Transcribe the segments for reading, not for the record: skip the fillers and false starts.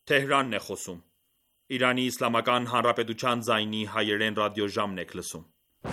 Թեհրանն է խոսում։ Իրանի Իսլամական Հանրապետության ձայնի հայերեն ռադիոժամն եք լսում։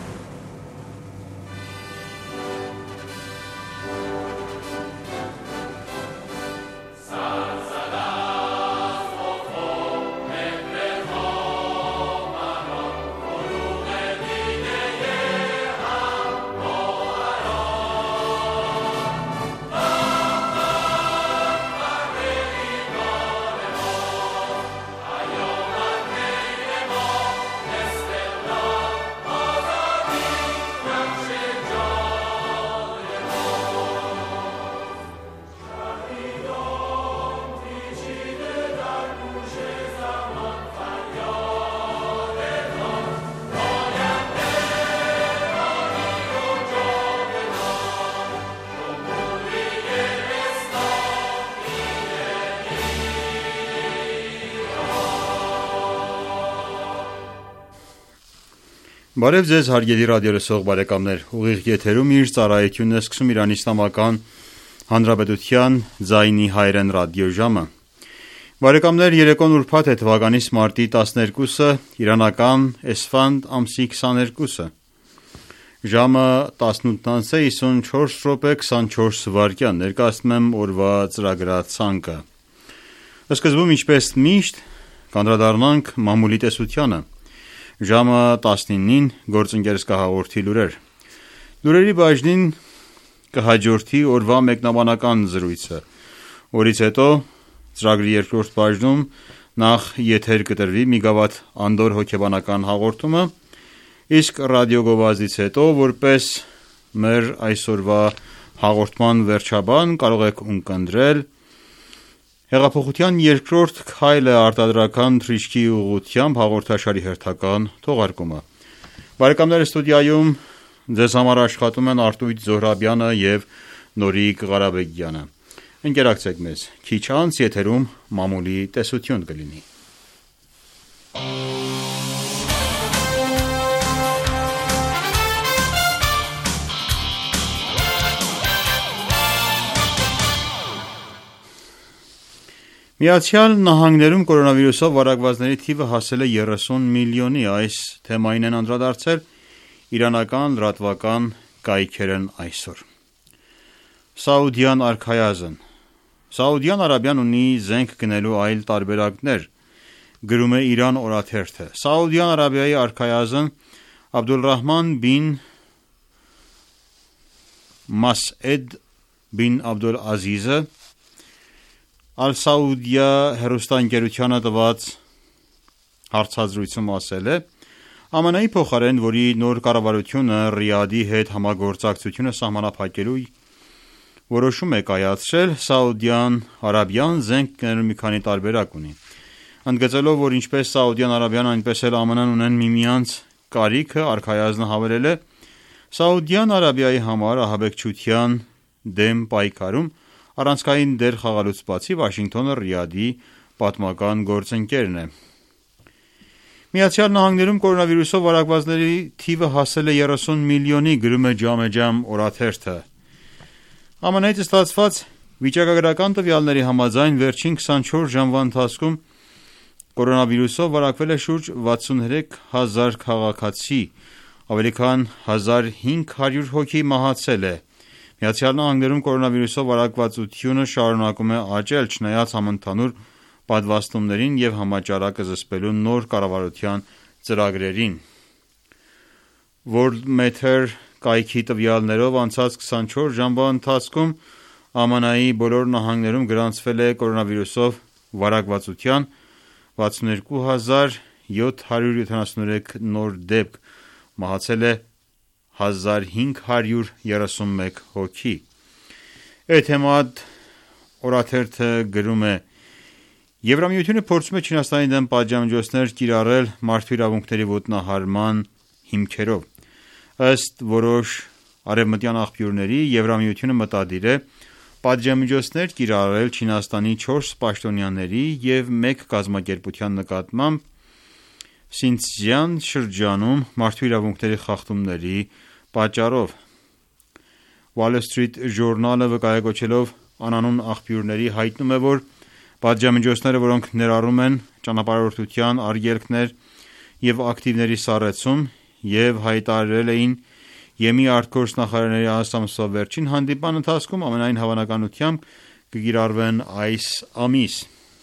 Բարև ձեզ հարգելի ռադիոլսող բարեկամներ, ուղիղ եթերում իր ծառայությունն է սկսում Իրանի Իսլամական Հանրապետության ձայնի հայերեն ռադիոժամը։ Բարեկամներ, երեկոն ուրբաթ է, թվականիս մարտի 12-ը, իրանական էսֆանդ ամսի 22-ը։ Ժամը 18:54 ներկայացնում եմ օրվա ծրագրացանկը։ Սկզբում ինչպես միշտ կանդրադառնանք մամուլի տեսությանը։ Ժամը 19-ին գործընկերս կհաղորդի լուրեր։ Լուրերի բաժնին կհաջորդի օրվա մեկնաբանական զրույցը։ Օրից հետո ծրագրի երկրորդ բաժնում նախ եթեր կտրվի մի գավաթ անդոր հոգեբանական հաղորդումը, իսկ ռադիոգովազդից հետո որպես մեր այսօրվա հաղորդման վերջաբան կարող եք ունկնդրել Հեղափոխության երկրորդ քայլը արտադրական թռիչքի ուղղությամբ հաղորդաշարի հերթական թողարկումը։ Բարեկամներ, ստուդիայում ձեզ համար աշխատում են Արտույտ Զոհրաբյանը և Նորիկ Ղարաբեգյանը։ Ընկերակցեք մեզ, քիչ անց եթերում մամուլի տեսություն կլինի։ Միացյալ Նահանգներում կորոնավիրուսով վարակվածների թիվը հասել է 30 միլիոնի, այս թեմային են անդրադարձել իրանական լրատվական կայքերն այսօր։ Սաուդյան արքայազն Սաուդյան Արաբիան ունի զենք գնելու այլ տարբերակներ, գրում է Իրան օրաթերթը։ Սաուդյան Արաբիայի արքայազն Աբդոլռահման բին Մասեդ բին Աբդոլազիզը Ալ-Սաուդիա հեռուստաընկերությանը տված հարցազրույցում ասել է. ԱՄՆ-ի փոխարեն, որի նոր կառավարությունը Ռիադի հետ համագործակցությունը սահմանափակելու որոշում է կայացրել, Սաուդյան Արաբիան զենք գնելու մի քանի տարբերակ ունի։ Ընդգծելով, որ ինչպես Սաուդյան Արաբիան, այնպես էլ ԱՄՆ-ն ունեն միմյանց կարիքը, արքայազնը հավելել է. Սաուդյան Արաբիայի համար ահաբեկչության դեմ պայքարում առանցքային դեր խաղալուց բացի Վաշինգտոնը Ռիադի պատմական գործընկերն է։ Միացյալ Նահանգներում կորոնավիրուսով վարակվածների թիվը հասել է 30 միլիոնի, գրում է Ջամեջամ օրաթերթը։ ԱՄՆ-ից ստացված վիճակագրական տվյալների համաձայն վերջին 24 ժամվա ընթացքում կորոնավիրուսով վարակվել է շուրջ 63,000 քաղաքացի, ավելի քան 1500 հոգի մահացել է։ Միացյալ Նահանգներում կորոնավիրուսով վարակվածությունը շարունակում է աճել, չնայած համընդհանուր պատվաստումներին և համաճարակը զսպելու նոր կառավարության ծրագրերին։ Worldmeter կայքի տվյալներով անցած 24 ժամվա ընթացքում ԱՄՆ-ի բոլոր նահանգներում գրանցվել է կորոնավիրուսով վարակվածության 62773 նոր դեպք, մահացել է 1531 հոգի։ Էթեմադ օրաթերթը գրում է. Եվրամիությունը փորձում է Չինաստանի դեմ պատժամիջոցներ կիրառել մարդու իրավունքների ոտնահարման հիմքերով։ Ըստ որոշ արևմտյան աղբյուրների, Եվրամիությունը մտադիր է պատժամիջոցներ կիրառել Չինաստանի 4 պաշտոնյաների և 1 կազմակերպության նկատմամբ Սինցզյան շրջանում մարդու իրավունքների խախտումների պատճառով։ Wall Street Journal-ը վկայակոչելով անանուն աղբյուրների հայտնում է, որ Պատժամիջոցները, որոնք ներառում են ճանապարհորդության արգելքներ և ակտիվների սառեցում, և հայտարարել էին Եմի արտգործնախարարների ամսվա վերջին հանդիպման ընթացքում, ամենայն հավանականությամբ կկիրառվեն այս ամիս։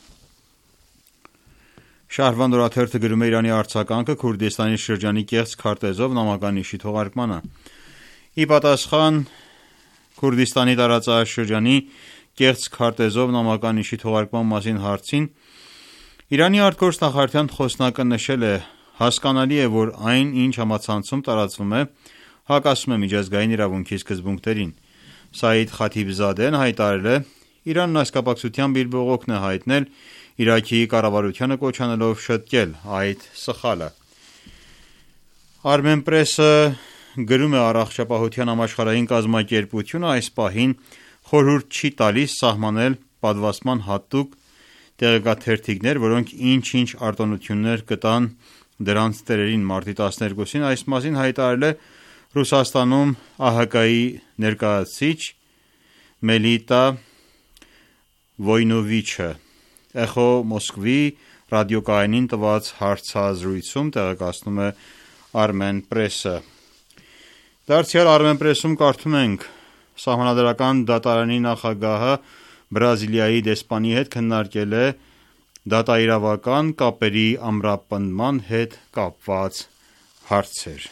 Շահրվանդ օրաթերթը գրում է Իրանի արձագանքը Քուրդիստանի շրջանի կեղծ քարտեզով նամականիշի թողարկմանը։ Ի պատասխան Քուրդիստանի տարածաշրջանի կեղծ քարտեզով նամականիշի թողարկման մասին հարցին, Իրանի արտգործնախարարության խոսնակը նշել է. «Հասկանալի է, որ այն, ինչ համացանցում տարածվում է, հակասում է միջազգային իրավունքի սկզբունքներին»։ Սաիդ Խաթիբզադեն հայտարարել է. «Իրանն այս կապակցությամբ իր բողոքն է հայտնել Իրաքի կառավարությանը կոչ անելով շտկել այդ սխալը»։ Armenpress-ը գրում է Առողջապահության համաշխարհային կազմակերպությունը այս պահին խորհուրդ չի տալիս սահմանել պատվաստման հատուկ տեղեկաթերթիկներ, որոնք ինչ-ինչ արտոնություններ կտան դրանց տերերին։ Մարտի 12-ին այս մասին հայտարարել է Ռուսաստանում ԱՀԿ-ի ներկայացուցիչ Մելիտա Վոյնովիչը։ Էխո Մոսկվի ռադիոկայանին տված հարցազրույցում տեղեկացնում է Armenpress-ը։ Դարձյալ Armenpress-ում կարդում ենք. Սահմանադրական դատարանի նախագահը Բրազիլիայի դեսպանի հետ քննարկել է դատաիրավական կապերի ամրապնդման հետ կապված հարցեր։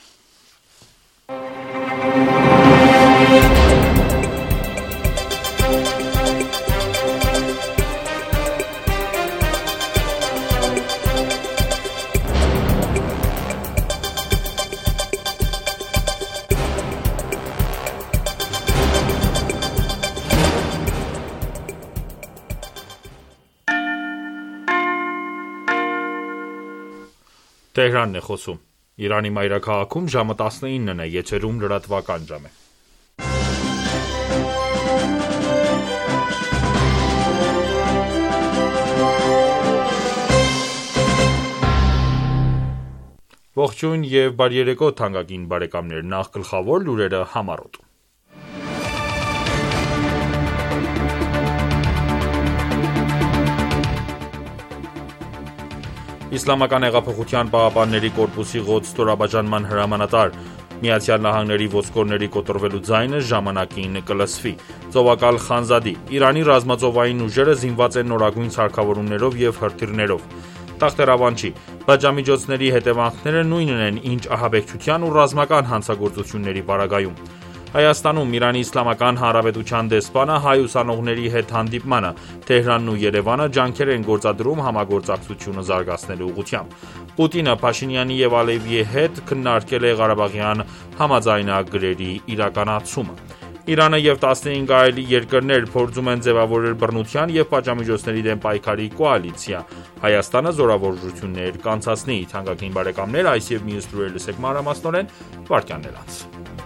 Տեհրանն է խոսում։ Իրանի մայրաքաղաքում ժամը 19-ն է, եթերում լրատվական ժամ է։ Ողջույն եւ բարի երեկո թանկագին բարեկամներ, նախ գլխավոր լուրերը համառոտ։ Իսլամական հեղափոխության պահապանների կորպուսի գոդս ստորաբաժանման հրամանատար ԱՄՆ-ի ոսկորների կոտրվելու ձայնը ժամանակին կլսվի։ Ծովակալ Խանզադի. Իրանի ռազմածովային ուժերը զինված են նորագույն սարքավորումներով եւ հրթիռներով։ Տախտերավանչի. Պատժամիջոցների հետևանքները նույնն են, ինչ ահաբեկչության ու ռազմական հանցագործությունների պարագայում։ Հայաստանում Իրանի Իսլամական Հանրապետության դեսպանը հայ ուսանողների հետ հանդիպմանը, Թեհրանն ու Երևանը ջանքեր են գործադրում համագործակցությունը զարգացնելու ուղղությամբ։ Պուտինը Փաշինյանի եւ Ալիևի հետ քննարկել է Ղարաբաղյան համաձայնագրերի իրականացումը։ Իրանը եւ 15 այլ երկրներ փորձում են ձևավորել բռնության եւ պատժամիջոցների դեմ պայքարի կոալիցիա։ Հայաստանը զորավարժություններ կանցացնի։ Թանկագին բարեկամներ, այս եւ մյուս լուրեր լսեք մանրամասնորեն վարքյաններ անց։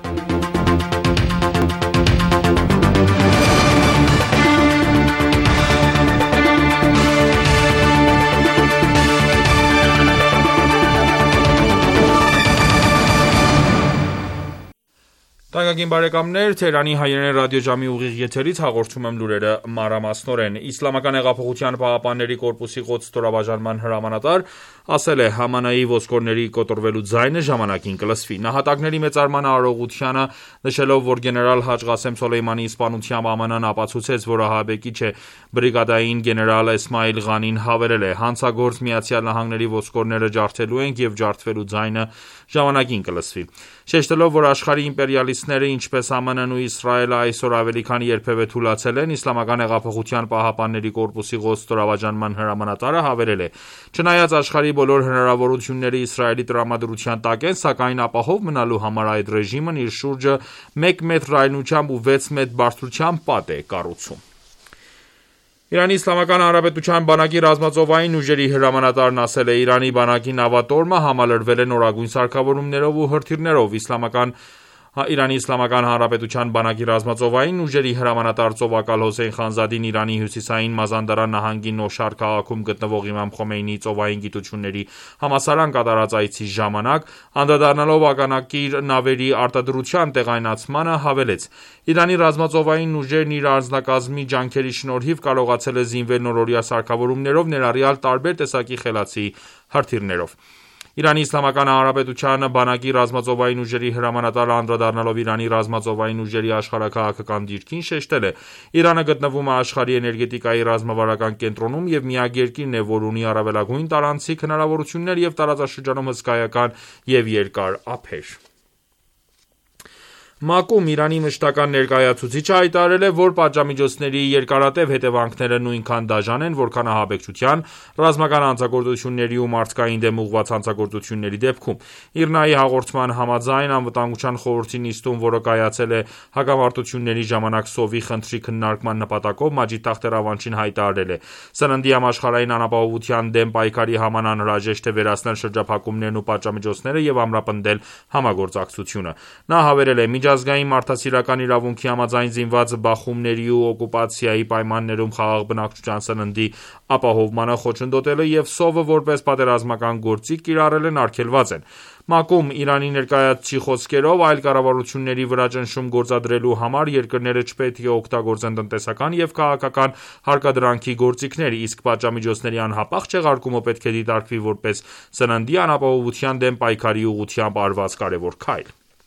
Թանկագին բարեկամներ, Թեհրանի հայերեն ռադիոժամի ուղիղ եթերից հաղորդում եմ լուրերը մանրամասնորեն։ Իսլամական հեղափոխության պահապանների կորպուսի գոդս ստորաբաժանման հրամանատար ասել է. «ԱՄՆ-ի ոսկորների կոտրվելու ձայնը ժամանակին կլսվի»։ Նահատակների մեծարման արարողությանը նշելով, որ գեներալ Հաջ Ղասեմ Սոլեյմանիի սպանությամբ ԱՄՆ-ն ապացուցեց, որ ահաբեկիչ է, բրիգադային գեներալ Էսմայիլ Ղանին հավելել է. «Հանցագործ ԱՄՆ-ի ոսկորները ջարդելու ենք եւ ջարդվելու ձայնը ժամանակին կլսվի»։ Շեշտելով, որ աշխարհի իմպերիալիստները, ինչպես ԱՄՆ-ն ու Իսրայելը այսօր ավելի քան երբևէ թուլացել են, Իսլամական հեղափոխության պահապանների կորպուսի գոդս ստորաբաժանման հրամանատարը հավելել է. «Չնայած աշխարհի բոլոր հնարավորությունները Իսրայելի տրամադրության տակ են, սակայն ապահով մնալու համար այդ ռեժիմն իր շուրջը 1 մետր լայնությամբ ու 6 մետր բարձրությամբ պատ է կառուցում»։ Իրանի Իսլամական Հանրապետության բանակի ռազմածովային ուժերի հրամանատարն ասել է. «Իրանի բանակի նավատորմը համալրվել է նորագույն սարքավորումներով ու հրթիռներով։ Իսլամական Իրանի Իսլամական Հանրապետության բանակի ռազմածովային ուժերի հրամանատար ծովակալ Հոսեյն Խանզադին Իրանի հյուսիսային Մազանդարան նահանգի Նոշար քաղաքում գտնվող Իմամ Խոմեյնիի ծովային գիտությունների համալսարան կատարած այցի ժամանակ, անդրադառնալով ականակիր նավերի արտադրության տեղայնացմանը, հավելեց. Իրանի ռազմածովային ուժերն իր անձնակազմի ջանքերի շնորհիվ կարողացել է զինվել նորօրյա սարքավորումներով, ներառյալ տարբեր տեսակի խելացի հրթիռներով։ Իրանի Իսլամական Հանրապետության բանակի ռազմածովային ուժերի հրամանատարը անդրադառնալով Իրանի ռազմածովային ուժերի աշխարհաքաղաքական դիրքին, շեշտել է. Իրանը գտնվում է աշխարհի էներգետիկայի ռազմավարական կենտրոնում և միակ երկիրն է, որ ունի առավելագույն տարանցիկ հնարավորություններ և տարածաշրջանում հսկայական և երկար ափեր։ ՄԱԿ-ում Իրանի մշտական ներկայացուցիչը հայտարարել է, որ պատժամիջոցների երկարատև հետևանքները նույնքան դաժան են, որքան ահաբեկչության, ռազմական հանցագործությունների ու մարդկային դեմ ուղղված հանցագործությունների դեպքում։ ԻՌՆԱ-ի հաղորդման համաձայն, Անվտանգության խորհրդի նիստում, որը կայացել է հակամարտությունների ժամանակ Սովի խնդրի քննարկման նպատակով, Մաջիդ Թախտ Ռավանչին հայտարարել է. «Սննդի համաշխարհային անապահովության դեմ պայքարի համար անհրաժեշտ է վերացնել շրջափակումներն ու պատժամիջոցները և ամրապնդել համագործակցությունը»։ Նա հավելել է. «Միջազգային մարդասիրական իրավունքի համաձայն զինված բախումների ու օկուպացիայի պայմաններում խաղաղ բնակչության սննդի ապահովմանը խոչընդոտելը և սովը որպես պատերազմական գործիք կիրառելն արգելված են»։ ՄԱԿ-ում Իրանի ներկայացուցչի խոսքերով, այլ կառավարությունների վրա ճնշում գործադրելու համար երկրները չպետք է օգտագործեն տնտեսական և քաղաքական հարկադրանքի գործիքներ, իսկ պատժամիջոցների անհապաղ չեղարկումը պետք է դիտարկվի որպես սննդի անապահովության դեմ պայքարի ուղղությամբ արված կարևոր քայլ։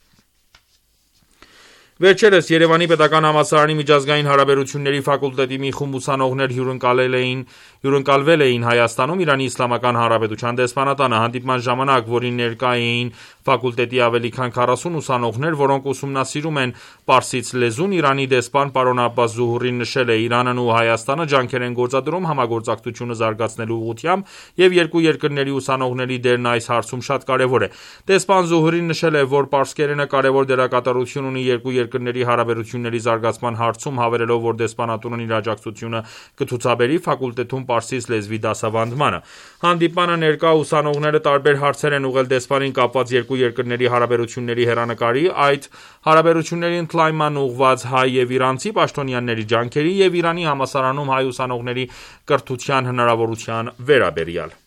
Վերջերս Երևանի պետական համալսարանի միջազգային հարաբերությունների ֆակուլտետի մի խումբ ուսանողներ հյուրընկալվել էին Հայաստանում Իրանի Իսլամական Հանրապետության դեսպանատանը։ Հանդիպման ժամանակ, որին ներկա էին ֆակուլտետի ավելի քան 40 ուսանողներ, որոնք ուսումնասիրում են պարսից լեզուն, Իրանի դեսպան պարոն Աբբաս Զուհուրին նշել է. «Իրանն ու Հայաստանը ջանքեր են գործադրում համագործակցությունը զարգացնելու ուղղությամբ և երկու երկրների ուսանողների դերն այս հարցում շատ կարևոր է»։ Դեսպան Զուհուրին նշել է, որ պարսկերենը կարևոր դերակատարություն ունի երկու երկրների հարաբերությունների զարգացման հարցում, հավելելով, որ դեսպանատունն իր աջակցությունը կցուցաբերի ֆակուլտետում պարսից լեզվի դասավանդմանը։ Հանդիպմանը ներկա ուսանողները տարբեր հարցեր են ուղղել դեսպանին կապված երկու երկրների հարաբերությունների հեռանկարի, այդ հարաբերությունների ընդլայնմանն ուղղված հայ և իրանցի պաշտոնյաների ջանքերի և Իրանի համալսարանում հայ ուսանողների կրթության հնարավորության վերաբերյալ։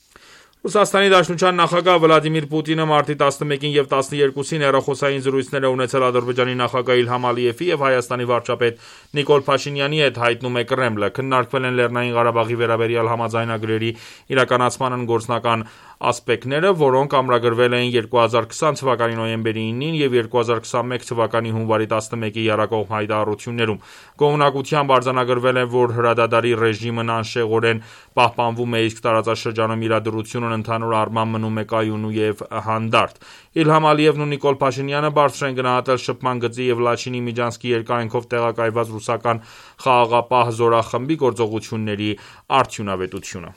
ՌԴ նախագահ Վլադիմիր Պուտինը մարտի 11-ին և 12-ին հեռախոսային զրույցներ է ունեցել Ադրբեջանի նախագահ Իլհամ Ալիևի և Հայաստանի վարչապետ Նիկոլ Փաշինյանի հետ, հայտնում է Կրեմլը։ Քննարկվել են Լեռնային Ղարաբաղի վերաբերյալ համաձայնագրերի իրականացման գործնական ասպեկտները, որոնք ամրագրվել էին 2020 թվականի նոյեմբերի 9-ին և 2021 թվականի հունվարի 11-ի եռակողմ հայտարարություններում։ Գոհունակությամբ արձանագրվել է, որ հրադադարի ռեժիմն անշեղորեն պահպանվում է, իսկ տարածաշրջանում իրադրությունն ընդհանուր առմամբ մնում է կայուն և հանդարտ։ Իլհամ Ալիևն ու Նիկոլ Փաշինյանը բարձր են գնահատել շփման գծի և Լաչինի Միջանցքի երկայնքով տեղակայված ռուսական խաղաղապահ զորախմբի գործողությունների արդյունավետությունը։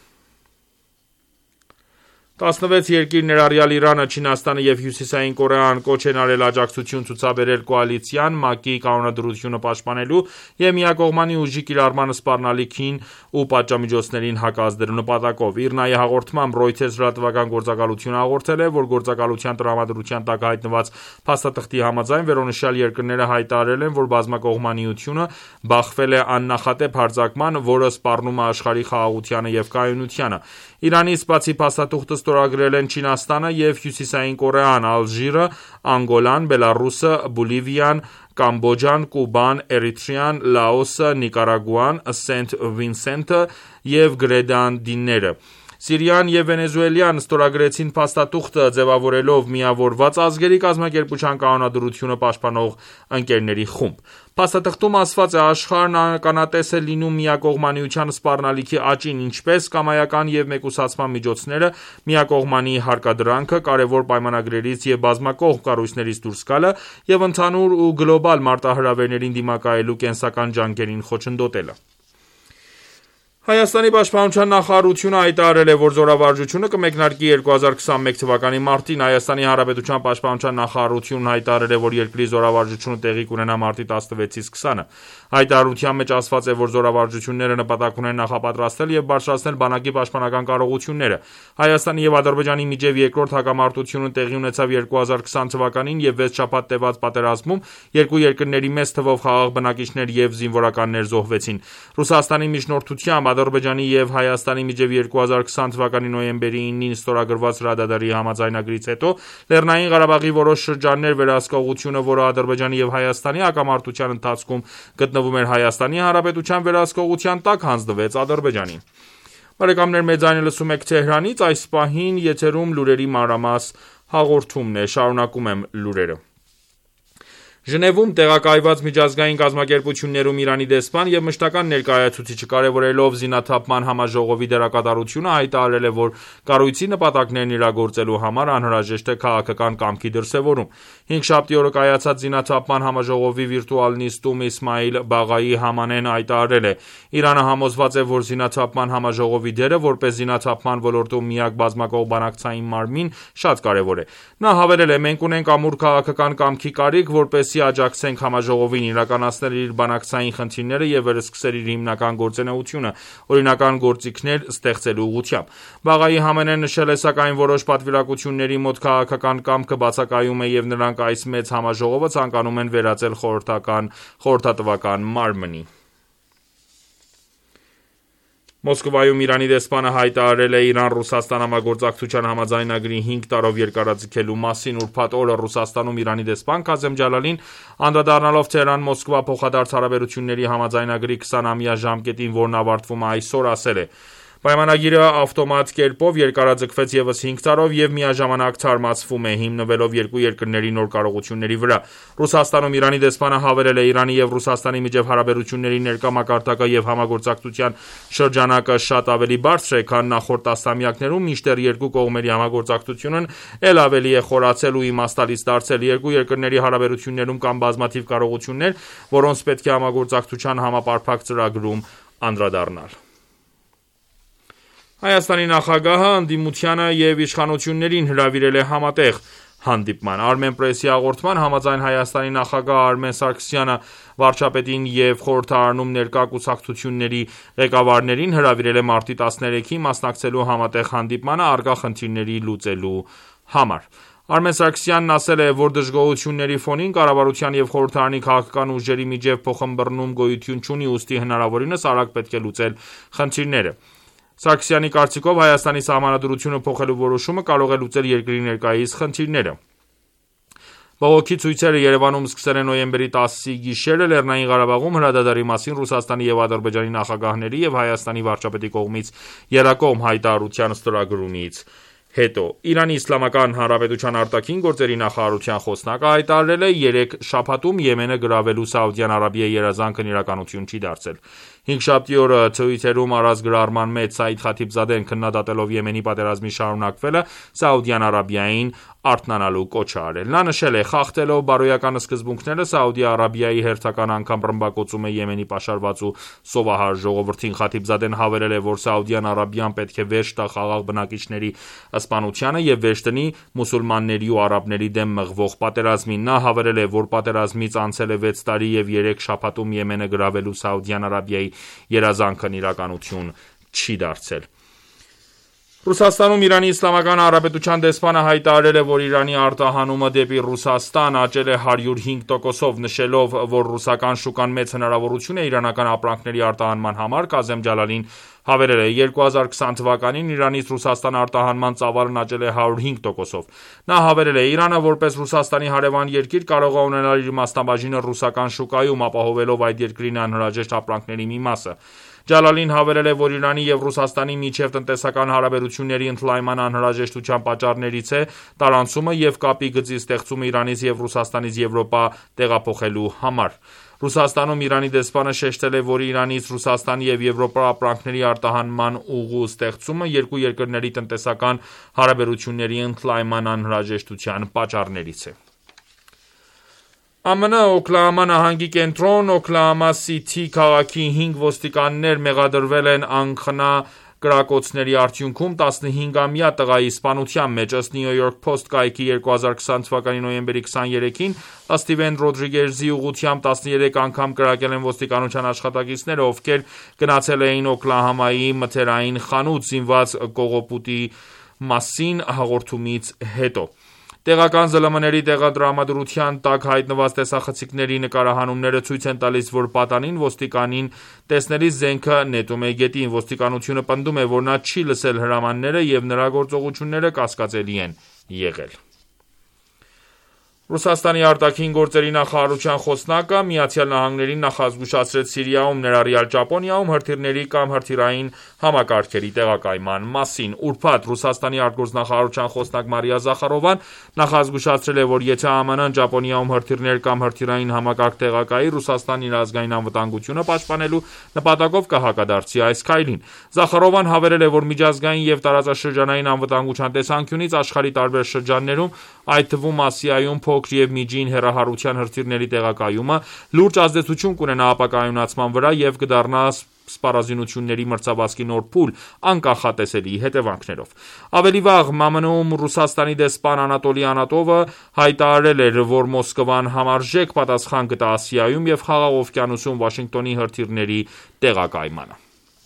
16 երկիր, ներառյալ Իրանը, Չինաստանը և Հյուսիսային Կորեան, կոչ են արել աջակցություն ցուցաբերել կոալիցիան ՄԱԿ-ի կանոնադրությունը պաշտպանելու և միակողմանի ուժի կիրառման սպառնալիքին ու պատժամիջոցներին հակազդելու նպատակով։ ԻՌՆԱ-ի հաղորդմամբ Reuters լրատվական գործակալությունը հաղորդել է, որ գործակալության տրամադրության տակ հայտնված փաստաթղթի համաձայն վերոնշյալ երկրները հայտարարել են, որ բազմակողմանիությունը բախվել է աննախադեպ հարձակման, որը սպառնում է աշխարհի խաղաղությանը և կայունությանը։ Իրանից բացի փաստաթուղթը ստորագրել են Չինաստանը և Հյուսիսային Կորեան, Ալժիրը, Անգոլան, Բելառուսը, Բոլիվիան, Կամբոջան, Կուբան, Էրիթրեան, Լաոսը, Նիկարագուան, Սենթ Վինսենթը և Գրենադինները։ Սիրիան և Վենեսուելան ստորագրեցին փաստաթուղթը՝ ձևավորելով Միավորված ազգերի կազմակերպության կանոնադրությունը պաշտպանող ընկերների խումբ։ Փաստաթղթում ասված է. «Աշխարհն ականատես է լինում միակողմանիության սպառնալիքի աճին, ինչպես կամայական և մեկուսացման միջոցները, միակողմանի հարկադրանքը, կարևոր պայմանագրերից և բազմակողմ կառույցներից դուրս գալը և ընդհանուր ու գլոբալ մարտահրավերներին դիմակայելու կենսական ջանքերին խոչընդոտելը»։ Հայաստանի պաշտպանության նախարարությունը հայտարարել է, որ զորավարժությունը կմեկնարկի 2021 թվականի մարտին։ Հայաստանի Հանրապետության պաշտպանության նախարարությունն հայտարարել է, որ երկրի զորավարժությունը տեղի կունենա մարտի 16-ից 20-ը։ Հայտարարության մեջ ասված է, որ զորավարժությունները նպատակ ունեն նախապատրաստել եւ բարձրացնել բանակի պաշտպանական կարողությունները։ Հայաստանի եւ Ադրբեջանի միջև երկրորդ հակամարտությունը տեղի ունեցավ 2020 թվականին եւ 6 շաբաթ տևած պատերազմում երկու երկրների մեծ թվով խաղաղ բնակիչներ եւ զինվորականներ զոհվեցին։ Ռուսաստանի միջնորդությամբ Ադրբեջանի եւ Հայաստանի միջև 2020 թվականի նոյեմբերի 9-ին ստորագրված հրադադարի համաձայնագրից հետո Լեռնային Ղարաբաղի որոշ շրջաններ վերահսկողությունը, որը Ադրբեջանի եւ Հայաստանի հակամարտության ընթացքում գտնվում էր Հայաստանի Հանրապետության վերահսկողության տակ, հանձնվեց Ադրբեջանին։ Բարեկամներ, մեծ այն լսում եք Թեհրանից, այս պահին եթերում լուրերի մանրամաս հաղորդումն է, շարունակում եմ լուրերը։ Ժնևում տեղակայված միջազգային կազմակերպություններում Իրանի դեսպան եւ մշտական ներկայացուցիչը կարևորելով զինաթափման համաժողովի դերակատարությունը հայտարարել է, որ կառույցի նպատակներն իրագործելու համար անհրաժեշտ է քաղաքական կամքի դրսևորում։ Հինգշաբթի օրը կայացած զինաթափման համաժողովի վիրտուալ նիստում Իսմայիլ Բաղայի Համանեն հայտարարել է. Իրանը համոզված է, որ զինաթափման համաժողովի դերը որպես զինաթափման ոլորտում միակ բազմակողմ բանակցային մարմին շատ կարևոր է։ Նա հավելել է. մենք ունենք ամուր քաղաքական կամքի կարիք, որպեսզի աջակցենք համաժողովին իրականացնել իր բանակցային խնդիրները եւ վերսկսել իր հիմնական գործունեությունը օրինական գործիքներ ստեղծելու ուղղությամբ։ Բաղայի Համենեն նշել է, սակայն որոշ պատվիրակությունների մոտ քաղաքական կամքը բացակայում է եւ նրանք այս մեծ համաժողովը ցանկանում են վերածել խորհրդատվական մարմնի։ Մոսկվայում Իրանի դեսպանը հայտարարել է Իրան-Ռուսաստան համագործակցության համաձայնագրի 5 տարով երկարաձգելու մասին։ Ուրբաթ օրը Ռուսաստանում Իրանի դեսպան Քազեմ Ջալալին անդրադառնալով Թեհրան-Մոսկվա փոխադարձ հարաբերությունների համաձայնագրի 20-ամյա ժամկետին, որն ավարտվում է այսօր, ասել է. Պայմանագիրը ավտոմատ կերպով երկարաձգվեց եւս 5 տարով եւ միաժամանակ թարմացվում է, հիմնվելով երկու երկրների նոր կարողությունների վրա։ Ռուսաստանում Իրանի դեսպանը հավելել է. Իրանի եւ Ռուսաստանի միջև հարաբերությունների ներկա մակարդակը եւ համագործակցության շրջանակը շատ ավելի բարձր է, քան նախորդ տասնամյակներում, մինչդեռ երկու կողմերի համագործակցությունն ել ավելի է խորացել ու իմաստալից դարձել։ Երկու երկրների հարաբերություններում կան բազմաթիվ կարողություններ, որոնց պետք է համագործակցության համապարփակ ծրագրում անդրադառնալ։ Հայաստանի նախագահը ընդդիմությանը եւ իշխանություններին հրավիրել է համատեղ հանդիպման։ Armenpress-ի հաղորդման համաձայն Հայաստանի նախագահ Արմեն Սարգսյանը վարչապետին եւ խորհրդարանում ներկա կուսակցությունների ղեկավարներին հրավիրել է մարտի 13-ին մասնակցելու համատեղ հանդիպմանը առկա խնդիրների լուծելու համար։ Արմեն Սարգսյանն ասել է, որ դժգոհությունների ֆոնին կառավարության եւ խորհրդարանի քաղաքական ուժերի միջև փոխըմբռնում գոյություն չունի, ուստի հնարավորինս արագ պետք է լուծել խնդիրները։ Սարգսյանի կարծիքով Հայաստանի սահմանադրությունը փոխելու որոշումը կարող է լուծել երկրի ներկայիս խնդիրները։ Բողոքի ցույցերը Երևանում սկսել են նոյեմբերի 10-ի գիշերը Լեռնային Ղարաբաղում հրադադարի մասին Ռուսաստանի եւ Ադրբեջանի նախագահների եւ Հայաստանի վարչապետի կողմից եռակողմ հայտարարության ստորագրումից հետո։ Իրանի Իսլամական Հանրապետության արտաքին գործերի նախարարության խոսնակը հայտարարել է. 3 շաբաթում Եմենը գրավելու Սաուդյան Արաբիայի երազանքն իրականություն չի դարձել։ Հինգշաբթի օրը Թվիտերում առած գրառման մեջ Սայիդ Խաթիբզադեն քննադատելով Եմենի պատերազմի շարունակվելը Սաուդյան Արաբիային արթնանալու կոչ է արել։ Նա նշել է. խախտելով բարոյական սկզբունքները Սաուդյան Արաբիայի հերթական անգամ ռմբակոծում է Եմենի պաշարված ու սովահար ժողովրդին։ Խաթիբզադեն հավելել է, որ Սաուդյան Արաբիան պետք է վերջ տա խաղաղ բնակիչների սպանությանը եւ վերջ դնի մուսուլմանների ու արաբների դեմ մղվող պատերազմին։ Նա հավելել է, որ պատերազմից անցել է 6 տարի եւ 3 շաբաթում Եմենը գրավելու Սաուդյան Արաբիայի երազանքն իրականություն չի դարձել։ Ռուսաստանում Իրանի Իսլամական Հանրապետության դեսպանը հայտարարել է, որ Իրանի արտահանումը դեպի Ռուսաստան աճել է 105%-ով, նշելով, որ ռուսական շուկան մեծ հնարավորություն է իրանական ապրանքների արտահանման համար։ Քազեմ Ջալալին հավելել է. 2020 թվականին Իրանից Ռուսաստան արտահանման ծավալն աճել է 105%-ով։ Նա հավելել է. Իրանը որպես Ռուսաստանի հարևան երկիր կարող է ունենալ իր մասնաբաժինը ռուսական շուկայում, ապահովելով այդ երկրին անհրաժեշտ ապրանքների մի մասը։ Ջալալին հավելել է, որ Իրանի եւ Ռուսաստանի միջև տնտեսական հարաբերությունների ընդլայնման անհրաժեշտության պատճառներից է տարանցումը եւ կապի գծի ստեղծումը Իրանից եւ Ռուսաստանից Եվրոպա տեղափոխելու համար։ Ռուսաստանում Իրանի դեսպանը շեշտել է, որ Իրանից Ռուսաստանի եւ Եվրոպա ապրանքների արտահանման ուղու ստեղծումը երկու երկրների տնտեսական հարաբերությունների ընդլայնման անհրաժեշտության պատճառներից է։ ԱՄՆ Օքլահոմա նահանգի կենտրոն Օքլահոմա Սիթի քաղաքի 5 ոստիկաններ մեղադրվել են անխնա կրակոցների արդյունքում 15-ամյա տղայի սպանության մեջ, ըստ New York Post կայքի 2020 թվականի նոյեմբերի 23-ին Ստիվեն Ռոդրիգեզի ուղղությամբ 13 անգամ կրակել են ոստիկանության աշխատակիցները, ովքեր գնացել էին Օքլահոմայի մթերային խանութ զինված կողոպուտի մասին հաղորդումից հետո։ Տեղական ԶԼՄ-ների տեղադրամադրության տակ հայտնված տեսախցիկների նկարահանումները ցույց են տալիս, որ պատանին ոստիկանին տեսնելիս զենքը նետում է գետին։ Ոստիկանությունը պնդում է, որ նա չի լսել հրամանները և նրա գործողությունները կասկածելի են եղել։ Ռուսաստանի արտաքին գործերի նախարարության խոսնակը ԱՄՆ-ին նախազգուշացրեց Սիրիայում, ներառյալ Ճապոնիայում հրթիռների կամ հրթիռային համակարգերի տեղակայման մասին։ Ուրբաթ Ռուսաստանի արտգործնախարարության խոսնակ Մարիա Զախարովան նախազգուշացրել է, որ եթե ԱՄՆ-ն Ճապոնիայում հրթիռներ կամ հրթիռային համակարգ տեղակայի, Ռուսաստանն իր ազգային անվտանգությունը պաշտպանելու նպատակով կհակադարձի այս քայլին։ Զախարովան հավելել է, որ միջազգային և տարածաշրջանային անվտանգության տեսանկյունից աշխարհի տարբեր շրջաններում, այդ թվում Ասիայում փոքր և միջին հեռահարության հրթիռների տեղակայումը լուրջ ազդեցություն կունենա ապակայունացման վրա և կդառնա սպառազինությունների մրցավազքի նոր փուլ անկախատեսելի հետևանքներով։ Ավելի վաղ ԱՄՆ-ում Ռուսաստանի դեսպան Անատոլի Անատովը հայտարարել էր, որ Մոսկվան համարժեք պատասխան կտա Ասիայում և Խաղաղ օվկիանոսում Վաշինգտոնի հրթիռների տեղակայմանը։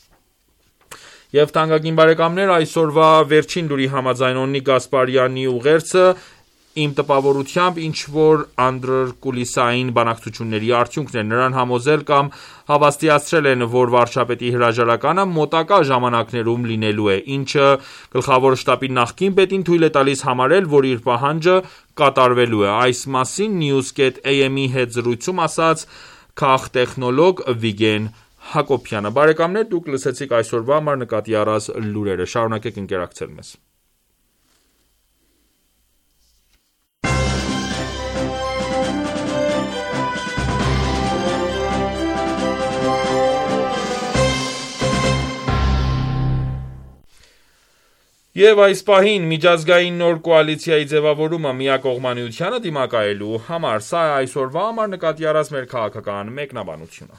Եվ թանկագին բարեկամներ, այսօրվա վերջին լուրի համաձայն Օննի Գասպարյանի ուղերձը իմ տպավորությամբ ինչ-որ անդրկուլիսային բանակցությունների արդյունքն է։ Նրան համոզել կամ հավաստիացրել են, որ վարչապետի հրաժարականը մոտակա ժամանակներում լինելու է, ինչը գլխավոր շտաբի նախկին պետին թույլ է տալիս համարել, որ իր պահանջը կատարվելու է։ Այս մասին News.am-ի հետ զրույցում ասաց քաղտեխնոլոգ Վիգեն Հակոբյանը։ Բարեկամներ, դուք լսեցիք այսօրվա համար նկատի առած լուրերը։ Շարունակեք ընկերակցել մեզ։ Եվ այս պահին միջազգային նոր կոալիցիայի ձևավորումը միակողմանիությանը դիմակայելու համար, սա է այսօրվա համար նկատի առած մեր քաղաքական մեկնաբանությունը։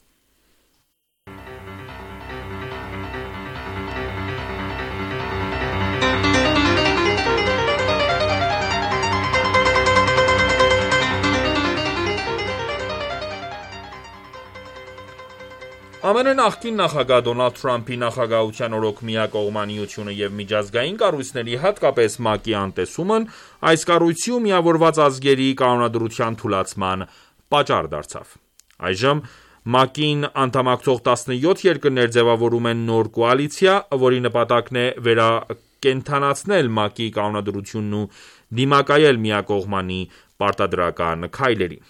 ԱՄՆ նախկին նախագահ Դոնալդ Թրամփի նախագահության օրոք միակողմանիությունը և միջազգային կառույցների, հատկապես ՄԱԿ-ի անտեսումն այս կառույցի ու Միավորված ազգերի կանոնադրության թուլացման պատճառ դարձավ։ Այժմ ՄԱԿ-ին անդամակցող 17 երկրներ ձևավորում են նոր կոալիցիա, որի նպատակն է վերակենդանացնել ՄԱԿ-ի կանոնադրությունն ու դիմակայել միակողմանի պարտադրական քայլերին։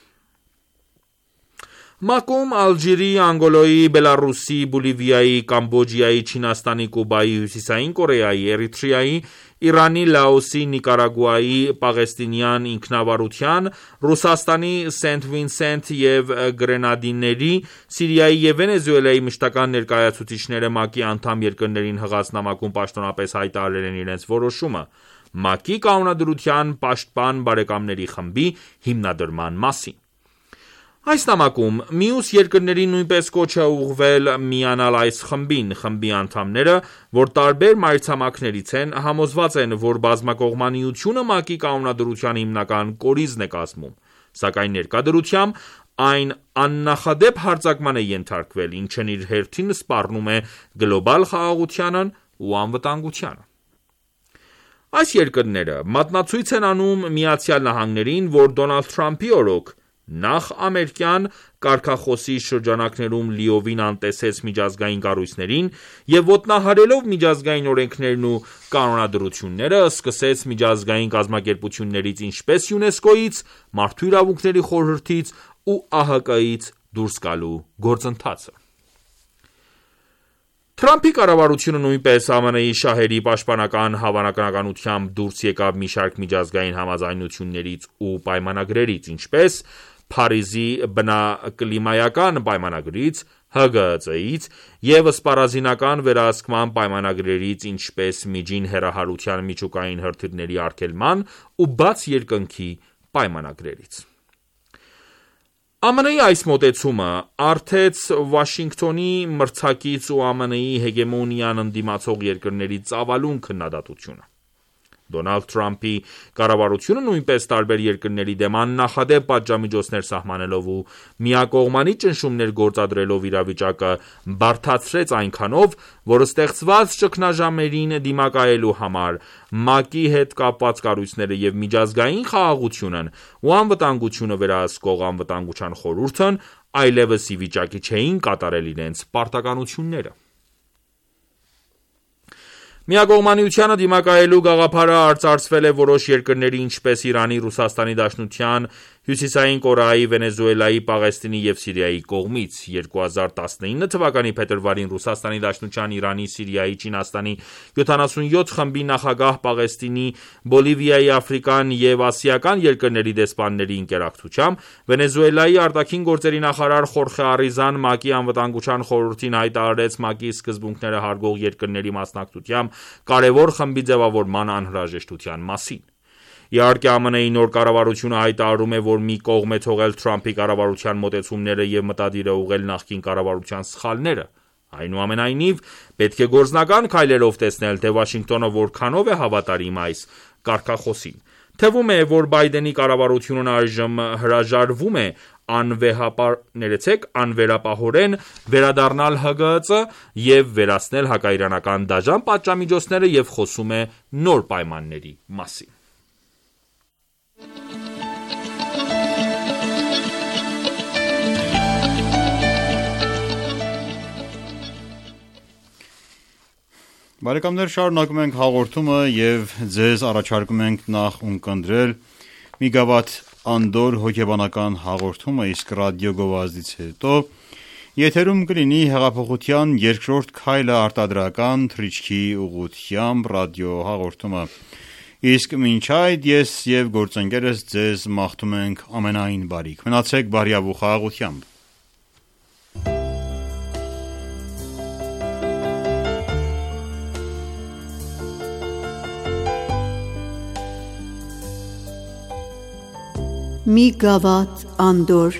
ՄԱԿ-ում Ալժիրի, Անգոլայի, Բելառուսի, Բոլիվիայի, Կամբոջայի, Չինաստանի, Կուբայի, Հյուսիսային Կորեայի, Էրիթրեայի, Իրանի, Լաոսի, Նիկարագուայի, Պաղեստինյան ինքնավարության, Ռուսաստանի, Սենթ Վինսենթ և Գրենադիների, Սիրիայի և Վենեսուելայի մշտական ներկայացուցիչները ՄԱԿ-ի անդամ երկրներին հղած նամակում պաշտոնապես հայտարարել են իրենց որոշումը ՄԱԿ-ի կանոնադրության պաշտպան բարեկամների խմբի հիմնադրման մասին։ Այս նամակում մյուս երկրներին նույնպես կոչ է ուղղվել միանալ այս խմբին։ Խմբի անդամները, որ տարբեր մայրցամաքներից են, համոզված են, որ բազմակողմանիությունը ՄԱԿ-ի կանոնադրության հիմնական կորիզն է կազմում, սակայն ներկա դրությամբ այն աննախադեպ հարձակման է ենթարկվել, ինչն իր հերթին սպառնում է գլոբալ խաղաղությանն ու անվտանգությանը։ Այս երկրները մատնացույց են անում ԱՄՆ-ին, որ Դոնալդ Թրամփի օրոք նախ ամերիկյան կարգախոսի շրջանակներում լիովին անտեսեց միջազգային կառույցներին և ոտնահարելով միջազգային օրենքներն ու կանոնադրությունները, սկսեց միջազգային կազմակերպություններից, ինչպես ՅՈՒՆԵՍԿՕ-ից, Մարդու իրավունքների խորհրդից ու ԱՀԿ-ից դուրս գալու գործընթացը։ Թրամփի կառավարությունը նույնպես ԱՄՆ-ի շահերի պաշտպանական հավանականությամբ դուրս եկավ մի շարք միջազգային համաձայնություններից ու պայմանագրերից, ինչպես Փարիզի բնակլիմայական պայմանագրից, ՀԳԸԾ-ից և սպառազինական վերահսկման պայմանագրերից, ինչպես միջին հեռահարության միջուկային հրթիռների արգելման ու բաց երկնքի պայմանագրերից։ ԱՄՆ-ի այս մոտեցումը առթեց Վաշինգտոնի մրցակից ու ԱՄՆ-ի հեգեմոնիան ընդդիմացող երկրների ծավալուն քննադատությունը։ Դոնալդ Թրամփի կառավարությունը նույնպես տարբեր երկրների դեմ աննախադեպ պատժամիջոցներ սահմանելով ու միակողմանի ճնշումներ գործադրելով իրավիճակը բարդացրեց այնքանով, որ ստեղծված ճգնաժամերին դիմակայելու համար ՄԱԿ-ի հետ կապված կառույցները և միջազգային խաղաղությունն ու անվտանգությունը վերահսկող Անվտանգության խորհուրդն այլևս ի վիճակի չէին կատարել իրենց պարտականությունները։ Միակողմանիությանը դիմակայելու գաղափարը արծարծվել է որոշ երկրների, ինչպես Իրանի, Ռուսաստանի Դաշնության, Հյուսիսային Կորեայի, Վենեսուելայի, Պաղեստինի և Սիրիայի կողմից։ 2019 թվականի փետրվարին Ռուսաստանի Դաշնության, Իրանի, Սիրիայի, Չինաստանի 77 խմբի նախագահ, Պաղեստինի, Բոլիվիայի, աֆրիկան և ասիական երկրների դեսպանների ընկերակցությամբ Վենեսուելայի արտաքին գործերի նախարար Խորխե Արիզան ՄԱԿ-ի Անվտանգության խորհրդին հայտարարեց ՄԱԿ-ի սկզբունքները հարգող երկրների մասնակցությամբ կարևոր խմբի ձևավորման անհրաժեշտության մասին։ Իհարկե, ԱՄՆ-ի նոր կառավարությունը հայտարարում է, որ մի կողմ է թողել Թրամփի կառավարության մոտեցումները և մտադիր է ուղղել նախկին կառավարության սխալները։ Այնուամենայնիվ, պետք է գործնական քայլերով տեսնել, թե Վաշինգտոնը որքանով է հավատարիմ այս կարգախոսին։ Թվում է, որ Բայդենի կառավարությունն այժմ հրաժարվում է անվերապահորեն վերադառնալ ՀԳԸԾ և վերացնել հակաիրանական դաժան պատժամիջոցները և խոսում է նոր պայմանների մասին։ Բարեկամներ, շարունակում ենք հաղորդումը և ձեզ առաջարկում ենք նախ ունկնդրել Միգավաթ Անդոր հոգեբանական հաղորդումը, իսկ ռադիո գովազդից հետո եթերում կլինի հեղափոխության երկրորդ քայլը արտադրական թռիչքի ուղղությամբ ռադիո հաղորդումը։ Իսկ մինչ այդ ես և գործընկերս ձեզ մաղթում ենք ամենայն բարիք։ Մնացեք բարյավ ու խաղաղությամբ։ Միգավաթ Անդոր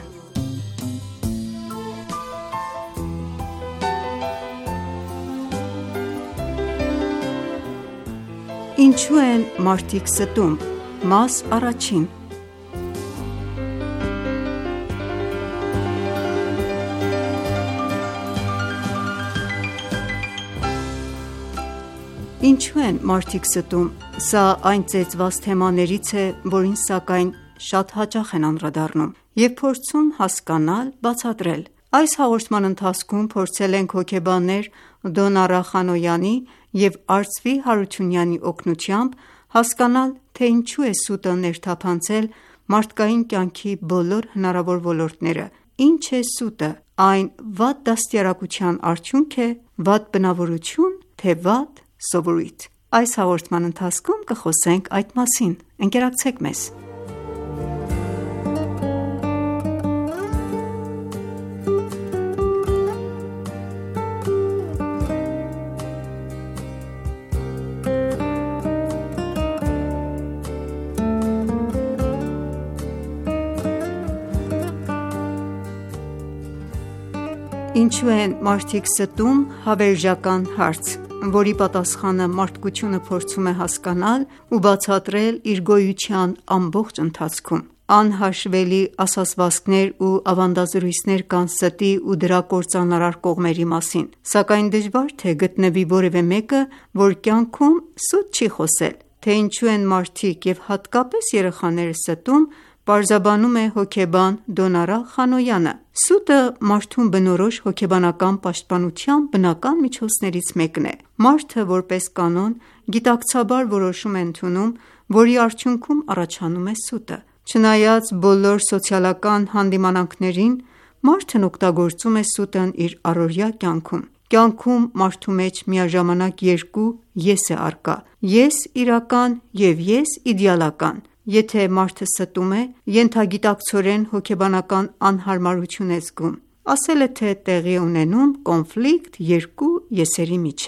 Ինչու են մարդիկ ստում։ Մաս առաջին։ Ինչու են մարդիկ ստում։ Սա այն ծեծված թեմաներից է, որին սակայն շատ հաճախ են անդրադառնում և փորձում հասկանալ, բացատրել։ Այս հաղորդման ընթացքում փորձել ենք հոգեբաններ Դոնարա Խանոյանի և Արծվի Հարությունյանի օգնությամբ հասկանալ, թե ինչու է սուտը ներթափանցել մարդկային կյանքի բոլոր հնարավոր ոլորտները։ Ինչ է սուտը։ Այն վատ դաստիարակության արդյունք է, վատ բնավորություն, թե վատ սովորույթ։ Այս հաղորդման ընթացքում կխոսենք այդ մասին։ Ընկերակցեք մեզ։ Ինչու են մարդիկ ստում հավերժական հարց, որի պատասխանը մարդկությունը փորձում է հասկանալ ու բացատրել իր գոյության ամբողջ ընթացքում։ Անհաշվելի ասացվածքներ ու ավանդազրույցներ կան ստի ու դրա կործանարար կողմերի մասին, սակայն դժվար թե գտնվի որևէ մեկը, որ կյանքում սուտ չի խոսել։ Թե ինչու են մարդիկ և հատկապես երեխաները ստում, պարզաբանում է հոգեբան Դոնարա Խանոյանը։ Սուտը մարդուն բնորոշ հոգեբանական պաշտպանության բնական միջոցներից մեկն է։ Մարդը, որպես կանոն, գիտակցաբար որոշում է ընդունում, որի արդյունքում առաջանում է սուտը։ Չնայած բոլոր սոցիալական հանդիմանանքներին, մարդն օգտագործում է սուտն իր առօրյա կյանքում։ Կյանքում մարդու մեջ միաժամանակ երկու ես է առկա՝ ես իրական և ես իդեալական։ Եթե մարդը ստում է, ենթագիտակցորեն հոգեբանական անհարմարություն է զգում։ Ասել է, թե տեղի է ունենում կոնֆլիկտ երկու եսերի միջև։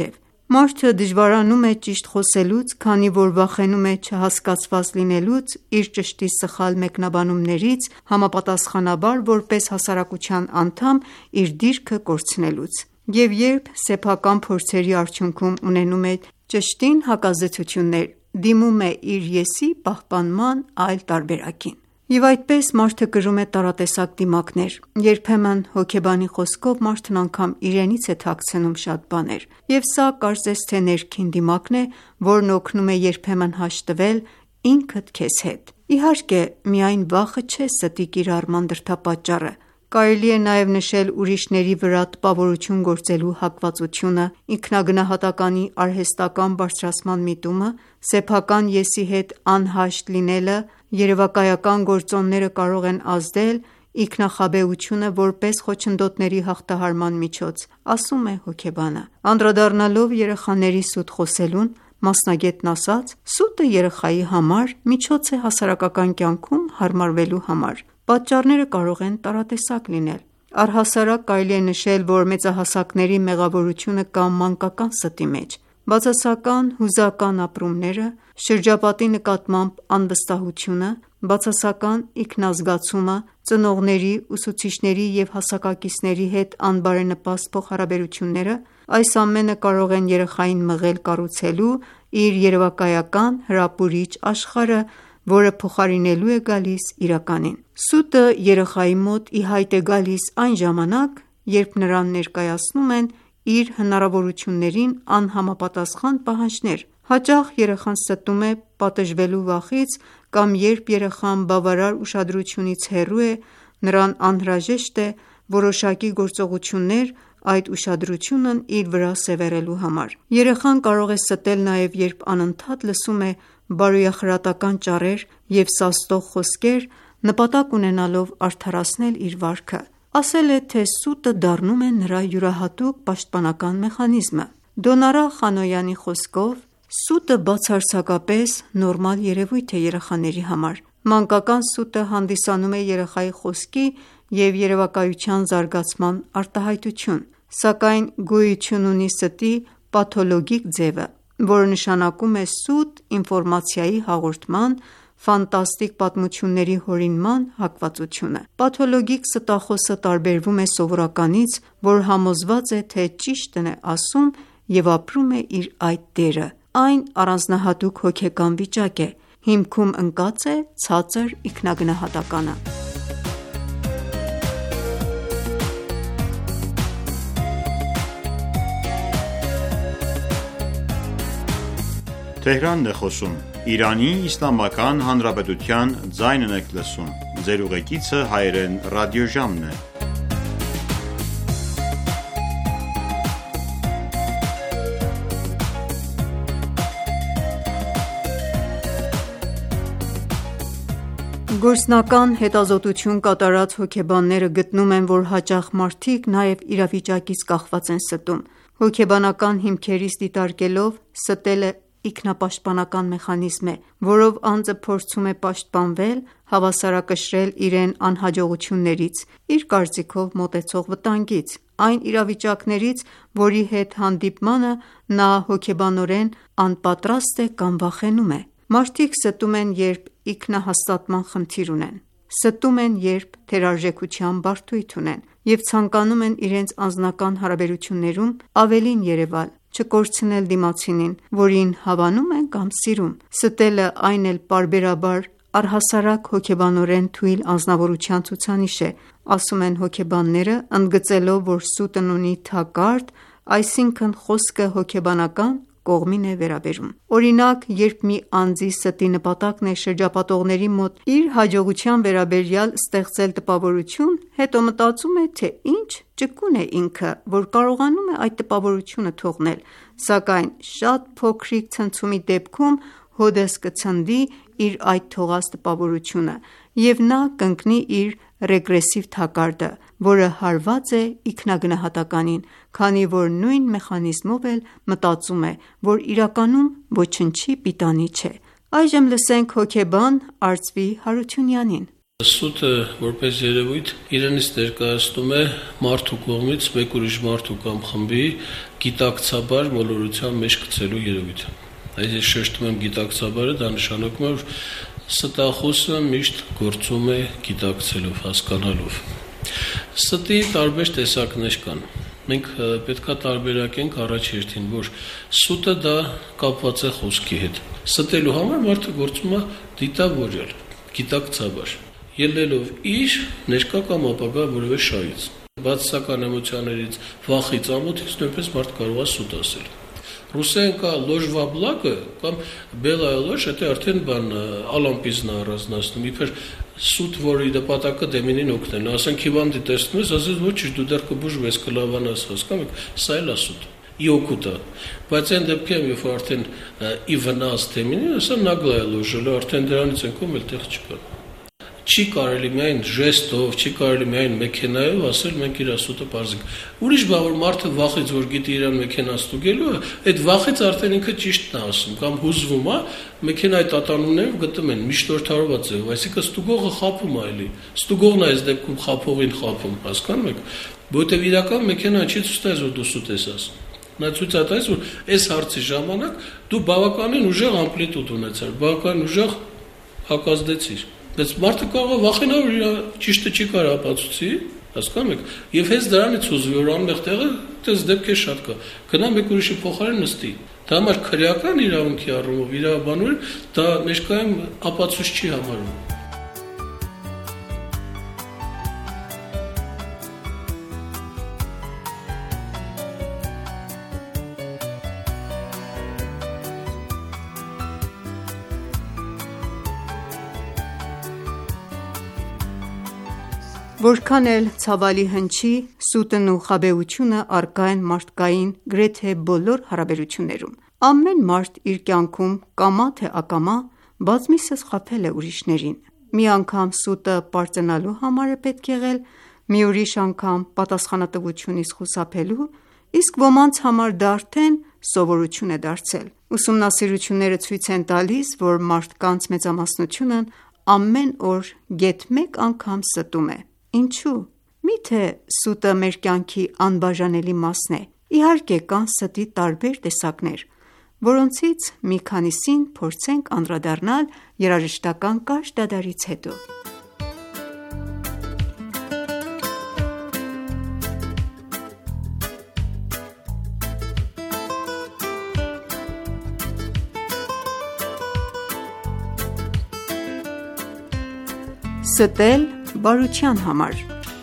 Մարդը դժվարանում է ճիշտ խոսելուց, քանի որ վախենում է չհասկացված լինելուց, իր ճշտի սխալ մեկնաբանումներից, համապատասխանաբար որպես հասարակության անդամ իր դիրքը կորցնելուց: Եվ երբ սեփական փորձերի արդյունքում ունենում է ճշտին հակազդեցություններ, դիմում է իր ես-ի պահպանման այլ տարբերակին: Եվ այդպես մարդը կրում է տարատեսակ դիմակներ: Երբեմն հոգեբանի խոսքով մարդն անգամ իրենից է թաքցնում շատ բաներ: Եվ սա կարծես թե ներքին դիմակն է, որն օգնում է երբեմն հաշտվել ինքդ քեզ հետ: Իհարկե, միայն վախը չէ ստի կիրառման դրդապատճառը: Կարելի է նաև նշել ուրիշների վրա տպավորություն գործելու հակվածությունը, ինքնագնահատականի արհեստական բարձրացման միտումը, սեփական ես-ի հետ անհաշտ լինելը, երևակայական գործոնները կարող են ազդել ինքնախաբեությունը որպես խոչընդոտների հաղթահարման միջոց, ասում է հոգեբանը: Անդրադառնալով երեխաների սուտ խոսելուն, մասնագետն ասաց. «Սուտը երեխայի համար միջոց է հասարակական կյանքում հարմարվելու համար: Պատճառները կարող են տարատեսակ լինել: Առհասարակ կարելի է նշել, որ մեծահասակների մեղավորությունը կա մանկական ստի մեջ: Բացասական հուզական ապրումները, շրջապատի նկատմամբ անվստահությունը, բացասական ինքնազգացումը, ծնողների, ուսուցիչների և հասակակիցների հետ անբարենպաստ փոխհարաբերությունները, այս ամենը կարող են երեխային մղել կառուցելու իր երևակայական հրապուրիչ աշխարհը, որը փոխարինելու է գալիս իրականին: Սուտը երեխայի մոտ ի հայտ է գալիս այն ժամանակ, երբ նրան ներկայացնում են իր հնարավորություններին անհամապատասխան պահանջներ: Հաճախ երեխան ստում է պատժվելու վախից կամ երբ երեխան բավարար ուշադրությունից հեռու է, նրան անհրաժեշտ է որոշակի գործողություններ այդ ուշադրությունն իր վրա սևեռելու համար: Երեխան կարող է ստել նաև երբ անընդհատ լսում է բարոյախրատական ճառեր և սաստող խոսքեր, նպատակ ունենալով արդարացնել իր վարքը: Ասել է, թե սուտը դառնում է նրա յուրահատուկ պաշտպանական մեխանիզմը: Դոնառա Խանոյանի խոսքով. «Սուտը բացարձակապես նորմալ երևույթ է երեխաների համար: Մանկական սուտը հանդիսանում է երեխայի խոսքի և երևակայության զարգացման արտահայտություն: Սակայն գոյություն ունի ստի պաթոլոգիկ ձևը, որը նշանակում է սուտ ինֆորմացիայի հաղորդման, ֆանտաստիկ պատմությունների հորինման հակվածությունը: Պաթոլոգիկ ստախոսը տարբերվում է սովորականից, որ համոզված է, թե ճիշտն է ասում և ապրում է իր այդ դերը: Այն առանձնահատուկ հոգեկան վիճակ է: Հիմքում ընկած է ցածր ինքնագնահատականը»: Գործնական հետազոտություն կատարած հոգեբանները գտնում են, որ հաճախ մարդիկ նաև իրավիճակից կախված են ստում: Հոգեբանական հիմքերից դիտարկելով, ստելը ինքնապաշտպանական մեխանիզմ է, որով անձը փորձում է պաշտպանվել, հավասարակշռել իրեն անհաջողություններից, իր կարծիքով մոտեցող վտանգից, այն իրավիճակներից, որի հետ հանդիպմանը նա հոգեբանորեն անպատրաստ է կամ վախենում է: Մարդիկ ստում են, երբ ինքնահաստատման խնդիր ունեն: Ստում են, երբ թերարժեքության բարդույթ ունեն և ցանկանում են իրենց անձնական հարաբերություններում ավելին երևալ, չկորցնել դիմացինին, որին հավանում են կամ սիրում: Ստելը այն էլ պարբերաբար առհասարակ հոգեբանորեն թույլ անձնավորության ցուցանիշ է, ասում են հոգեբանները, ընդգծելով, որ սուտն ունի թակարդ, այսինքն խոսքը հոգեբանական կողմին է վերաբերում: Օրինակ, երբ մի անձի ստի նպատակն է շրջապատողների մոտ իր հաջողության վերաբերյալ ստեղծել տպավորություն, հետո մտածում է, թե ինչ ճկուն է ինքը, որ կարողանում է այդ տպավորությունը թողնել, սակայն շատ փոքրիկ ցնցումի դեպքում հօդս կցնդի իր այդ թողած տպավորությունը և նա կընկնի իր ռեգրեսիվ թակարդը, որը հարված է ինքնագնահատականին, քանի որ նույն մեխանիզմով էլ մտածում է, որ իրականում ոչնչի պիտանի չէ: Այժմ լսենք հոգեբան Արծվի Հարությունյանին: Սուտը որպես երևույթ իրենից ներկայացնում է մարդու կողմից մեկ ուրիշ մարդու կամ խմբի գիտակցաբար մոլորության մեջ գցելու երևույթ։ Այս ես շեշտում եմ գիտակցաբարը, դա նշանակում է, որ ստախոսը միշտ գործում է գիտակցելով, հասկանալով։ Ստի տարբեր տեսակներ կան։ Մենք պետք է տարբերակենք առաջ հերթին, որ սուտը դա կապված է խոսքի հետ։ Ստելու համար մարդը գործում է դիտավորյալ, գիտակցաբար, ելնելով իր ներկա կամ ապագա որևէ շահից։ Բացասական էմոցիաներից, վախից, ամոթից նույնպես մարդ կարող է սուտ ասել։ Ռուսերեն կա ложь во благо կամ белая ложь, это արդեն բան ալամպիզն առանձնացնում, իբր սուտ, որի նպատակը դեմինին օգնելն է, ասենք հիվանդի տեսնում ես, ասես ոչ, դու դեռ կբուժվես, կլավանաս, հասկանում եք, սա էլ է սուտ, ի օգուտ է, բայց այն դեպքերում, երբ արդեն ի վնաս դեմինին, ասա նագլայա ложь, արդեն դրանից ենք ում էլ տեղ չկա։ Չի կարելի միայն ժեստով, չի կարելի միայն մեքենայով ասել մենք իր սուտը պարզենք։ Ուրիշ բան, որ մարդը վախից, որ գիտի իրան մեքենա ստուգելու է, այդ վախից արդեն ինքը ճիշտն է ասում, կամ հուզվում է, մեքենայի տատանումներով գտնում են միշտորդարված ձև, այսինքն ստուգողը խափում է էլի։ Ստուգողն է այս դեպքում խափողին խափում, հասկանում եք։ Որտեւ իրական մեքենան չի ցույց տալիս, որ դու սուտ ես ասում։ Նա ցույց է տալիս, որ այս հարցի ժամանակ դու բավականին ուժեղ ամպլիտուդ ունեցար, բավականին ուժեղ հակազդեցիր։ Բայց մարդը կարող է վախենալ, որ իր ճիշտը չի կարող ապացուցի, հասկանում եք, եւ հենց դրանից ուզվի, որ անմեղ տեղը դες դեպքեր շատ կա։ Գնա մեկ ուրիշի փոխարեն նստի։ Դա համար քրեական իրավունքի առումով, իրավաբանորեն դա ներկայում ապացույց չի համարվում։ Որքան էլ ցավալի հնչի, սուտն ու խաբեությունը առկա են մարդկային գրեթե բոլոր հարաբերություններում։ Ամեն մարդ իր կյանքում կամա թե ակամա բազմիցս խաբել է ուրիշներին։ Մի անգամ սուտը պարծենալու համար է պետք եղել, մի ուրիշ անգամ պատասխանատվությունից խուսափելու, իսկ ոմանց համար դա արդեն սովորություն է դարձել։ Ուսումնասիրությունները ցույց են տալիս, որ մարդկանց մեծամասնությունն ամեն օր գեթ մեկ անգամ ստում է։ Ինչու՞։ Միթե սուտը մեր կյանքի անբաժանելի մասն է։ Իհարկե կան ստի տարբեր տեսակներ, որոնցից մի քանիսին փորձենք անդրադառնալ երաժշտական կարճ դադարից հետո։ Ստել բարության համար։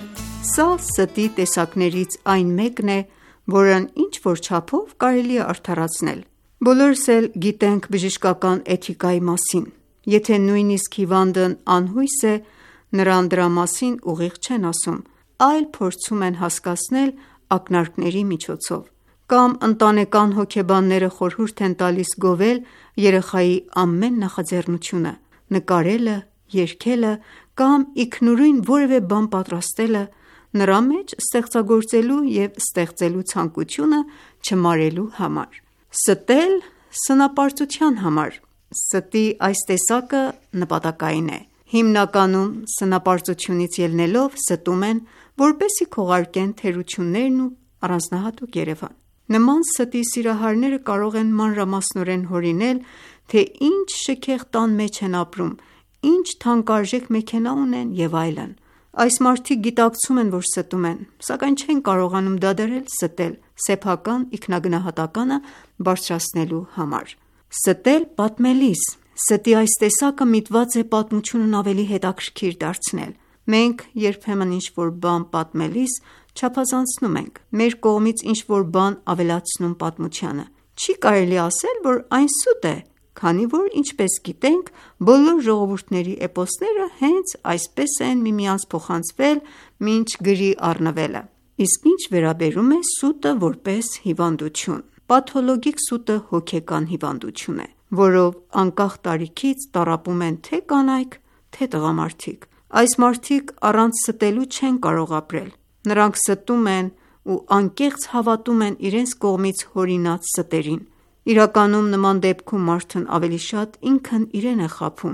Սա ստի տեսակներից այն մեկն է, որն ինչ-որ չափով կարելի է արդարացնել։ Բոլորս էլ գիտենք բժշկական էթիկայի մասին։ Եթե նույնիսկ հիվանդն անհույս է, նրան դրա մասին ուղիղ չեն ասում, այլ փորձում են հասկացնել ակնարկների միջոցով։ Կամ ընտանեկան հոգեբանները խորհուրդ են տալիս գովել երեխայի ամեն նախաձեռնությունը, նկարելը, երգելը կամ ինքնուրույն որևէ բան պատրաստելը, նրա մեջ ստեղծագործելու և ստեղծելու ցանկությունը չմարելու համար։ Ստել սնապարծության համար։ Ստի այս տեսակը նպատակային է։ Հիմնականում սնապարծությունից ելնելով ստում են, որպեսզի քողարկեն թերություններն ու առանձնահատուկ երևան։ Նման ստի սիրահարները կարող են մանրամասնորեն հորինել, թե ինչ շքեղ տան մեջ են ապրում, ինչ թանկարժեք մեքենա ունեն և այլն։ Այս մարդիկ գիտակցում են, որ ստում են, սակայն չեն կարողանում դադարել ստել սեփական ինքնագնահատականը բարձրացնելու համար։ Ստել պատմելիս։ Ստի այս տեսակը միտված է պատմությունն ավելի հետաքրքիր դարձնել։ Մենք երբեմն ինչ-որ բան պատմելիս չափազանցնում ենք, մեր կողմից ինչ-որ բան ավելացնում պատմությանը։ Չի կարելի ասել, որ այն սուտ է, քանի որ, ինչպես գիտենք, բոլոր ժողովուրդների էպոսները հենց այսպես են միմյանց փոխանցվել մինչ գրի առնվելը։ Իսկ ինչ վերաբերում է սուտը որպես հիվանդություն, պաթոլոգիկ սուտը հոգեկան հիվանդություն է, որով անկախ տարիքից տառապում են թե կանայք, թե տղամարդիկ։ Այս մարդիկ առանց ստելու չեն կարող ապրել։ Նրանք ստում են ու անկեղծ հավատում են իրենց կողմից հորինած ստերին։ Իրականում նման դեպքում մարդն ավելի շատ ինքն իրեն է խաբում,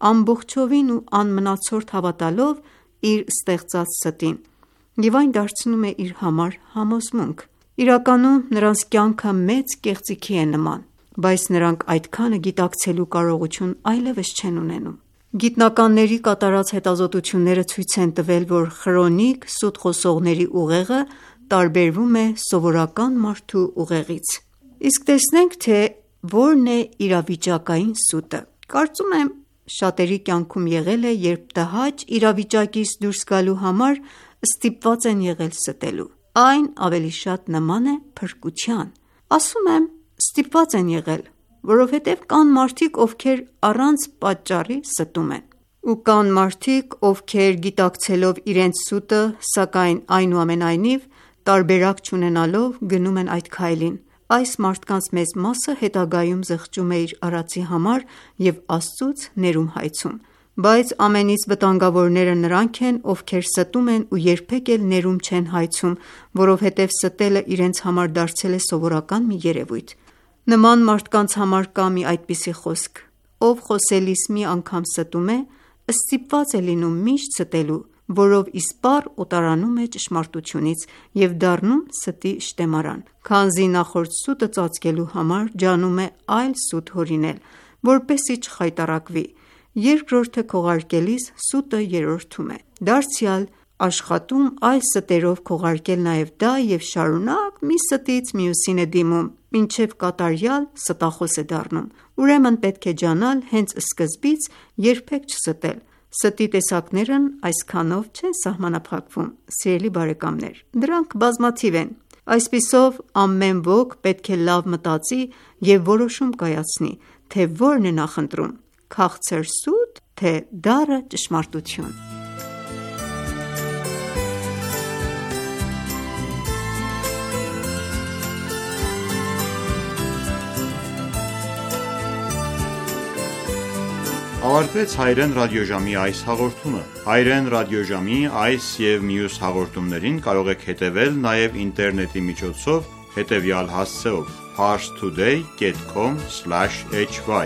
ամբողջովին ու անմնացորդ հավատալով իր ստեղծած ստին, և այն դարձնում է իր համար համոզմունք։ Իրականում նրանց կյանքը մեծ կեղծիքի է նման, բայց նրանք այդքանը գիտակցելու կարողություն այլևս չեն ունենում։ Գիտնականների կատարած հետազոտությունները ցույց են տվել, որ խրոնիկ սուտ խոսողների ուղեղը տարբերվում է սովորական մարդու ուղեղից։ Իսկ տեսնենք, թե որն է իրավիճակային սուտը։ Կարծում եմ շատերի կյանքում եղել է, երբ տհաճ իրավիճակից դուրս գալու համար ստիպված են եղել ստելու։ Այն ավելի շատ նման է փրկության։ Ասում եմ ստիպված են եղել, որովհետև կան մարդիկ, ովքեր առանց պատճառի ստում են, ու կան մարդիկ, ովքեր գիտակցելով իրենց սուտը, սակայն այնուամենայնիվ տարբերակ չունենալով գնում են այդ քայլին։ Այս մարդկանց մեծ մասը հետագայում զղջում է իր արածի համար և Աստծուց ներում հայցում։ Բայց ամենից վտանգավորները նրանք են, ովքեր ստում են ու երբեք էլ ներում չեն հայցում, որովհետև ստելը իրենց համար դարձել է սովորական մի երևույթ։ Նման մարդկանց համար կա մի այդպիսի խոսք. ով խոսելիս մի անգամ ստում է, ստիպված է լինում միշտ ստելու, որով իսպառ օտարանում է ճշմարտությունից և դառնում ստի շտեմարան, քանզի նախորդ սուտը ծածկելու համար ջանում է այլ սուտ հորինել, որպեսզի չխայտառակվի, երկրորդը քողարկելիս սուտը երրորդում է, դարձյալ աշխատում այլ ստերով քողարկել նաև դա և շարունակ մի ստից մյուսին է դիմում, մինչև կատարյալ ստախոս է դառնում։ Ուրեմն պետք է ջանալ հենց սկզբից երբեք չստել։ Ստի տեսակներն այսքանով չեն սահմանափակվում, սիրելի բարեկամներ, դրանք բազմաթիվ են։ Այսպիսով ամեն ոք պետք է լավ մտածի և որոշում կայացնի, թե որն է նախընտրում՝ քաղցր սուտ, թե դառը ճշմարտություն։ Ավարտվեց Հայրեն ռադիոժամի այս հաղորդումը։ Հայրեն ռադիոժամի այս և մյուս հաղորդումներին կարող եք հետևել նաև ինտերնետի միջոցով հետևյալ հասցեով՝ parstoday.com/hy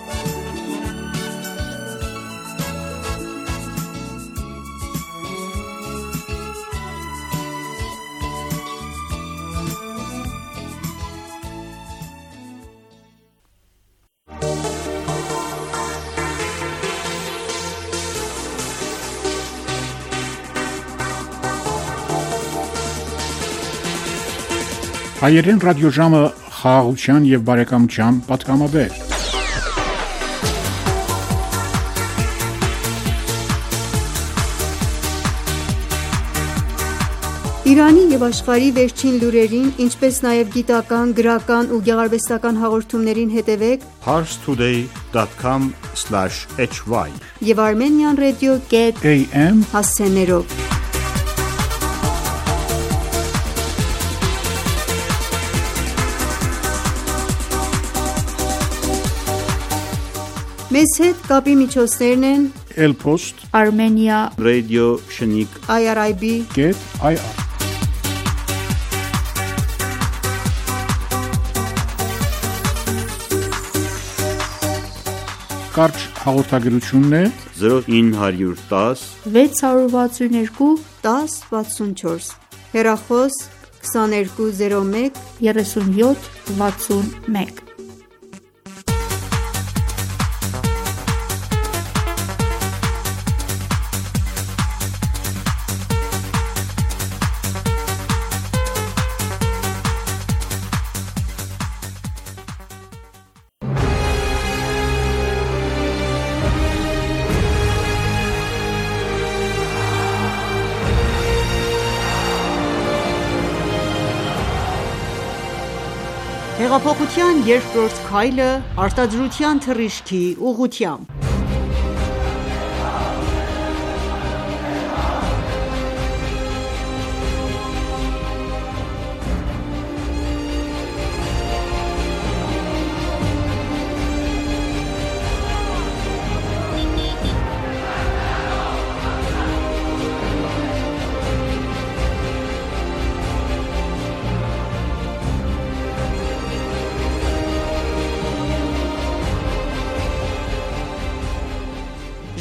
Հայերեն ռադիոժամը խաղաղության և բարեկամության պատգամաբեր։ Իրանի և աշխարհի վերջին լուրերին, ինչպես նաև գիտական, գրական ու գեղարվեստական հաղորդումներին հետևեք parstoday.com/hy և Armenian Radio.am հասցեներով։ Մեզ հետ կապի միջոցներն են Elpost Armenia Radio Շնիկ IRIB.ir Կարճ հաղորդագրությունն է 0910 662 1064 հեռախոս 2201 37 61 Հեղափոխության երկրորդ քայլը արտադրության թռիչքի ուղղությամբ։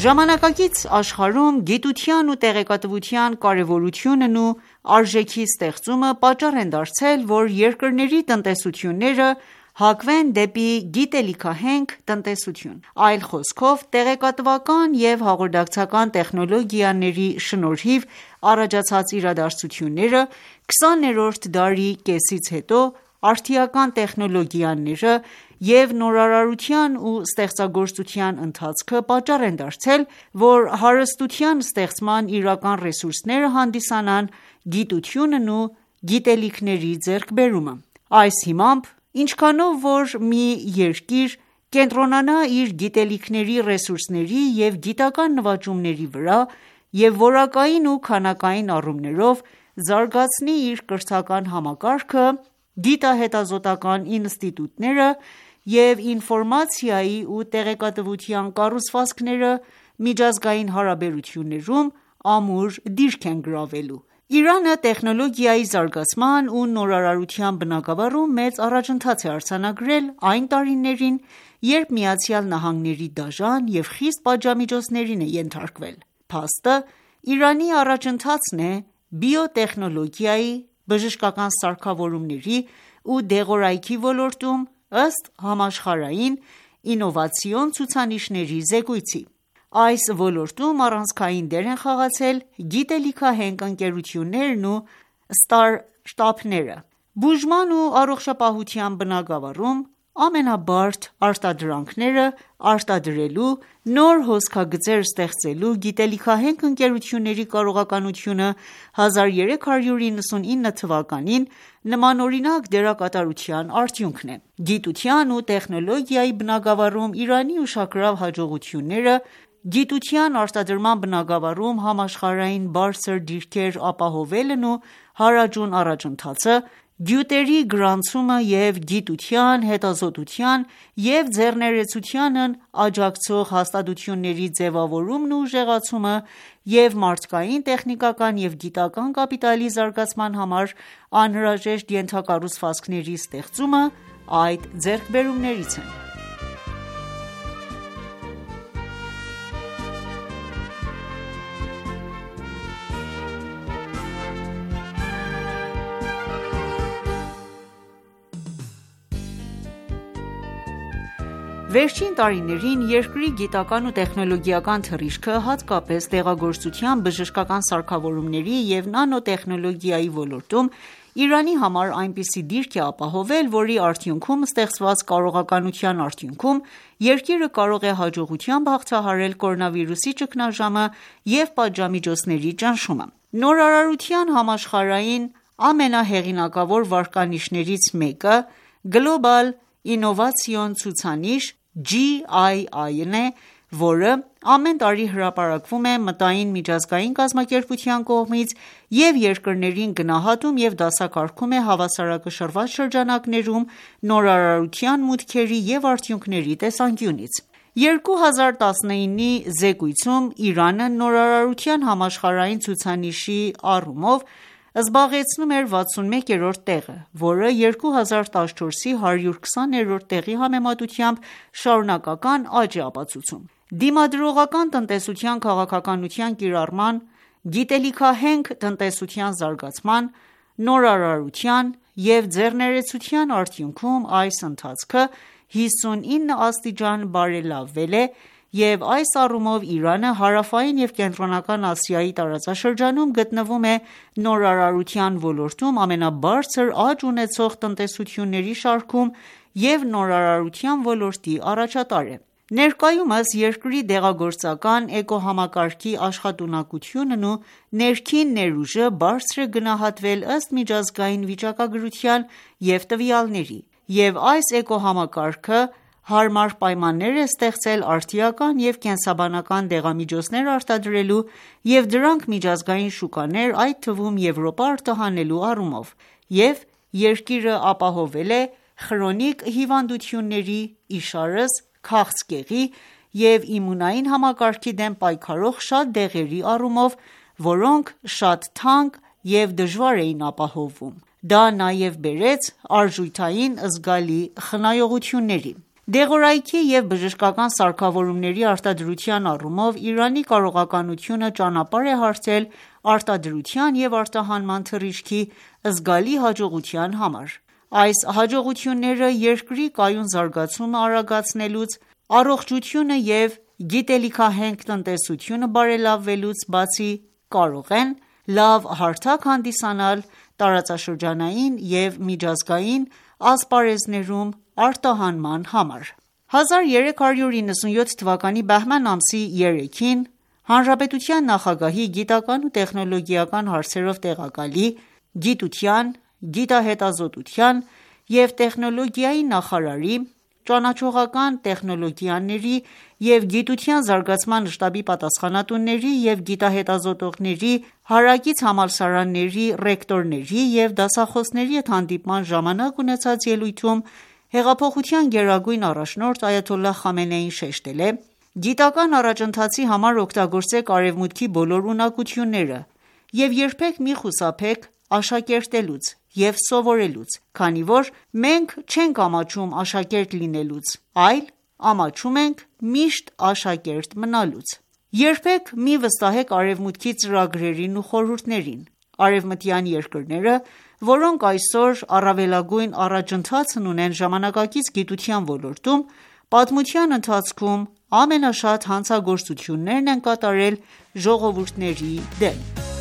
Ժամանակակից աշխարհում գիտության ու տեղեկատվության կարևորությունն ու արժեքի ստեղծումը պատճառ են դարձել, որ երկրների տնտեսությունները հակվեն դեպի գիտելիքահենք տնտեսություն: Այլ խոսքով, տեղեկատվական և հաղորդակցական տեխնոլոգիաների շնորհիվ առաջացած իրադարձությունները 20-րդ դարի կեսից հետո արդիական տեխնոլոգիաները և նորարարության ու ստեղծագործության ընթացքը պատճառ են դարձել, որ հարստության ստեղծման իրական ռեսուրսները հանդիսանան գիտությունն ու գիտելիքների ձեռքբերումը: Այս հիմամբ, ինչքանով որ մի երկիր կենտրոնանա իր գիտելիքների ռեսուրսների և գիտական նվաճումների վրա և որակային ու քանակային առումներով զարգացնի իր կրթական համակարգը, գիտահետազոտական ինստիտուտները և ինֆորմացիայի ու տեղեկատվության կառուցվածքները միջազգային հարաբերություններում ամուր դիրք են գրավելու: Իրանը տեխնոլոգիայի զարգացման ու նորարարության բնագավառում մեծ առաջընթաց է արձանագրել այն տարիներին, երբ ԱՄՆ-ի դաժան և խիստ պատժամիջոցներին է ենթարկվել: Փաստը Իրանի առաջընթացն է բիոտեխնոլոգիայի, բժշկական սարքավորումների ու դեղորայքի ոլորտում ըստ համաշխարհային ինովացիոն ցուցանիշների զեկույցի: Այս ոլորտում առանցքային դեր են խաղացել գիտելիքահենք ընկերություններն ու ստարտափները: Բուժման ու առողջապահության բնագավառում ամենաբարդ արտադրանքները արտադրելու, նոր հոսքագծեր ստեղծելու գիտելիքահենք ընկերությունների կարողականությունը 1399 թվականին նմանօրինակ դերակատարության արդյունքն է: Գիտության ու տեխնոլոգիայի բնագավառում Իրանի ուշագրավ հաջողությունները, գիտության արտադրման բնագավառում համաշխարհային բարձր դիրքեր ապահովելն ու հարաճուն առաջընթացը, գյուտերի գրանցումը և գիտության, հետազոտության և ձեռներեցությանն աջակցող հաստատությունների ձևավորումն ու ուժեղացումը և մարդկային, տեխնիկական և գիտական կապիտալի զարգացման համար անհրաժեշտ ենթակառուցվածքների ստեղծումը այդ ձեռքբերումներից են: Վերջին տարիներին երկրի գիտական ու տեխնոլոգիական թռիչքը, հատկապես դեղագործության, բժշկական սարքավորումների և նանոտեխնոլոգիայի ոլորտում Իրանի համար այնպիսի դիրք է ապահովել, որի արդյունքում ստեղծված կարողականության արդյունքում երկիրը կարող է հաջողությամբ հաղթահարել կորոնավիրուսի ճգնաժամը և պատժամիջոցների ճնշումը: Նորարարության համաշխարհային ամենահեղինակավոր վարկանիշներից մեկը Global Innovation ցուցանիշ (GII) է, որը ամեն տարի հրապարակվում է Մտային միջազգային կազմակերպության կողմից և երկրներին գնահատում և դասակարգում է հավասարակշռված շրջանակներում նորարարության մուտքերի և արդյունքների տեսանկյունից: 2019-ի զեկույցում Իրանը նորարարության համաշխարհային ցուցանիշի առումով զբաղեցնում էր 61-րդ տեղը, որը 2014-ի 120-րդ տեղի համեմատությամբ շարունակական աճ է ապացուցում: Դիմադրողական տնտեսության քաղաքականության կիրառման, գիտելիքահենք տնտեսության զարգացման, նորարարության և ձեռներեցության արդյունքում այս ընթացքը 59 աստիճան բարելավվել է և այս առումով Իրանը Հարավային և Կենտրոնական Ասիայի տարածաշրջանում գտնվում է նորարարության ոլորտում ամենաբարձր աճ ունեցող տնտեսությունների շարքում և նորարարության ոլորտի առաջատար է: Ներկայումս երկրի դեղագործական էկոհամակարգի աշխատունակությունն ու ներքին ներուժը բարձր է գնահատվել ըստ միջազգային վիճակագրության և տվյալների, և այս էկոհամակարգը հարմար պայմաններ է ստեղծել արդիական և կենսաբանական դեղամիջոցներ արտադրելու և դրանք միջազգային շուկաներ, այդ թվում Եվրոպա արտահանելու առումով և երկիրը ապահովել է խրոնիկ հիվանդությունների, իշարս, քաղցկեղի և իմունային համակարգի դեմ պայքարող շատ դեղերի առումով, որոնք շատ թանկ և դժվար էին ապահովում: Դա նաև բերեց արժութային զգալի խնայողությունների: Դեղորայքի և բժշկական սարքավորումների արտադրության առումով Իրանի կարողականությունը ճանապարհ է հարթել արտադրության և արտահանման թռիչքի զգալի հաջողության համար: Այս հաջողությունները երկրի կայուն զարգացումը արագացնելուց, առողջությունը և գիտելիքահենք տնտեսությունը բարելավելուց բացի, կարող են լավ հարթակ հանդիսանալ տարածաշրջանային և միջազգային ասպարեզներում արտահանման համար: 1397 թվականի բահման ամսի 3-ին Հանրապետության նախագահի գիտական ու տեխնոլոգիական հարցերով տեղակալի, գիտության, գիտահետազոտության և տեխնոլոգիայի նախարարի, ճանաչողական տեխնոլոգիաների և գիտության զարգացման շտաբի պատասխանատուների և գիտահետազոտողների, հարակից համալսարանների ռեկտորների և դասախոսների հետ հանդիպման ժամանակ ունեցած ելույթում հեղափոխության գերագույն առաջնորդ այաթոլլահ Խամենեին շեշտել է.«Գիտական առաջընթացի համար օգտագործեք արևմուտքի բոլոր ունակությունները և երբեք մի խուսափեք աշակերտելուց և սովորելուց, քանի որ մենք չենք ամաչում աշակերտ լինելուց, այլ ամաչում ենք միշտ աշակերտ մնալուց: Երբեք մի վստահեք արևմուտքի ծրագրերին ու խորհուրդներին: Արևմտյան երկրները, որոնք այսօր առավելագույն առաջընթացն ունեն ժամանակակից գիտության ոլորտում, պատմության ընթացքում ամենաշատ հանցագործություններն են կատարել ժողովուրդների դեմ»: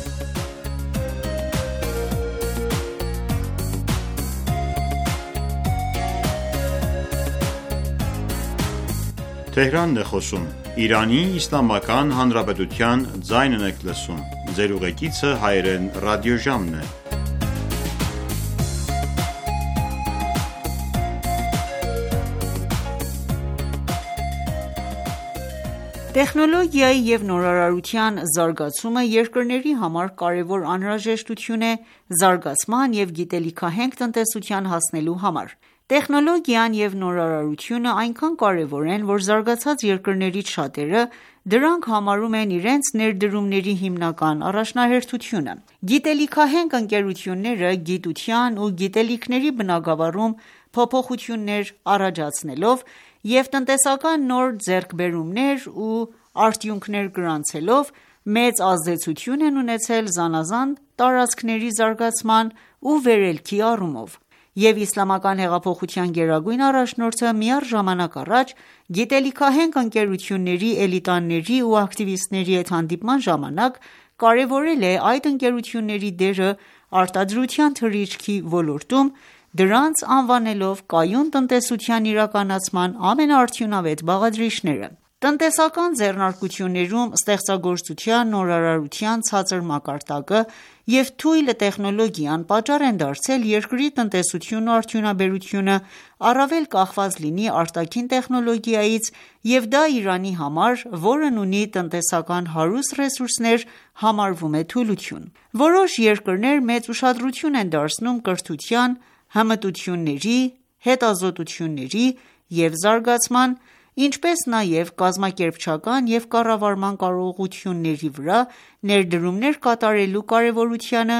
Տեխնոլոգիայի և նորարարության զարգացումը երկրների համար կարևոր անհրաժեշտություն է զարգացման և գիտելիքահենք տնտեսության հասնելու համար: Տեխնոլոգիան և նորարարությունը այնքան կարևոր են, որ զարգացած երկրներից շատերը դրանք համարում են իրենց ներդրումների հիմնական առաջնահերթությունը: Գիտելիքահենք ընկերությունները գիտության ու գիտելիքների բնագավառում փոփոխություններ առաջացնելով և տնտեսական նոր ձեռքբերումներ ու արդյունքներ գրանցելով, մեծ ազդեցություն են ունեցել զանազան տարածքների զարգացման ու վերելքի առումով: Եվ իսլամական հեղափոխության գերագույն առաջնորդը միառժամանակ առաջ գիտելիքահենք ընկերությունների էլիտաների ու ակտիվիստների հետ հանդիպման ժամանակ կարևորել է այդ ընկերությունների դերը արտադրության թռիչքի ոլորտում, դրանց անվանելով կայուն տնտեսության իրականացման ամենաարդյունավետ բաղադրիչները: Տնտեսական ձեռնարկություններում ստեղծագործության, նորարարության ցածր մակարդակը և թույլ տեխնոլոգիան պատճառ են դարձել երկրի տնտեսությունն ու արդյունաբերությունը առավել կախված լինի արտաքին տեխնոլոգիայից և դա Իրանի համար, որն ունի տնտեսական հարուստ ռեսուրսներ, համարվում է թուլություն: Որոշ երկրներ մեծ ուշադրություն են դարձնում կրթության, հմտությունների, հետազոտությունների և զարգացման, ինչպես նաև կազմակերպչական և կառավարման կարողությունների վրա ներդրումներ կատարելու կարևորությանը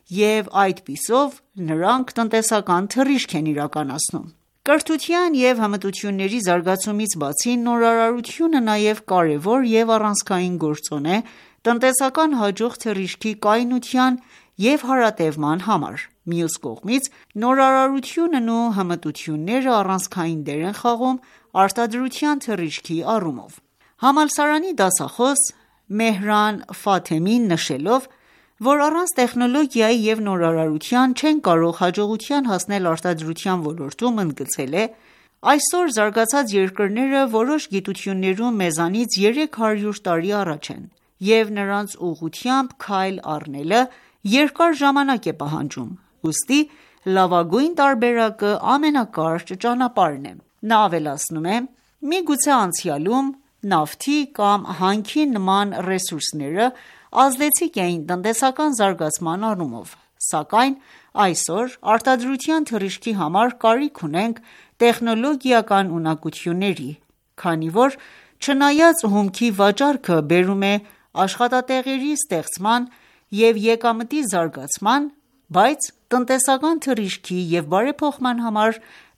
և այդպիսով նրանք տնտեսական թռիչք են իրականացնում: Կրթության և հմտությունների զարգացումից բացի, նորարարությունը նաև կարևոր և առանցքային գործոն է տնտեսական հաջող թռիչքի կայունության և հարատևման համար: Մյուս կողմից, նորարարությունն ու հմտությունները առանցքային դեր են խաղում արտադրության թռիչքի առումով: Համալսարանի դասախոս Մեհրան Ֆաթեմին նշելով, որ առանց տեխնոլոգիայի և նորարարության չենք կարող հաջողության հասնել արտադրության ոլորտում, ընդգծել է.«Այսօր զարգացած երկրները որոշ գիտություններում մեզանից 300 տարի առաջ են և նրանց ուղղությամբ քայլ առնելը երկար ժամանակ է պահանջում, ուստի լավագույն տարբերակը ամենակարճ ճանապարհն է»: Նա ավելացնում է.«Միգուցե անցյալում նավթի կամ հանքի նման ռեսուրսները ազդեցիկ էին տնտեսական զարգացման առումով, սակայն այսօր արտադրության թռիչքի համար կարիք ունենք տեխնոլոգիական ունակությունների, քանի որ չնայած հումքի վաճառքը բերում է աշխատատեղերի ստեղծման և եկամտի զարգացման, բայց տնտեսական թռիչքի և բարեփոխման համար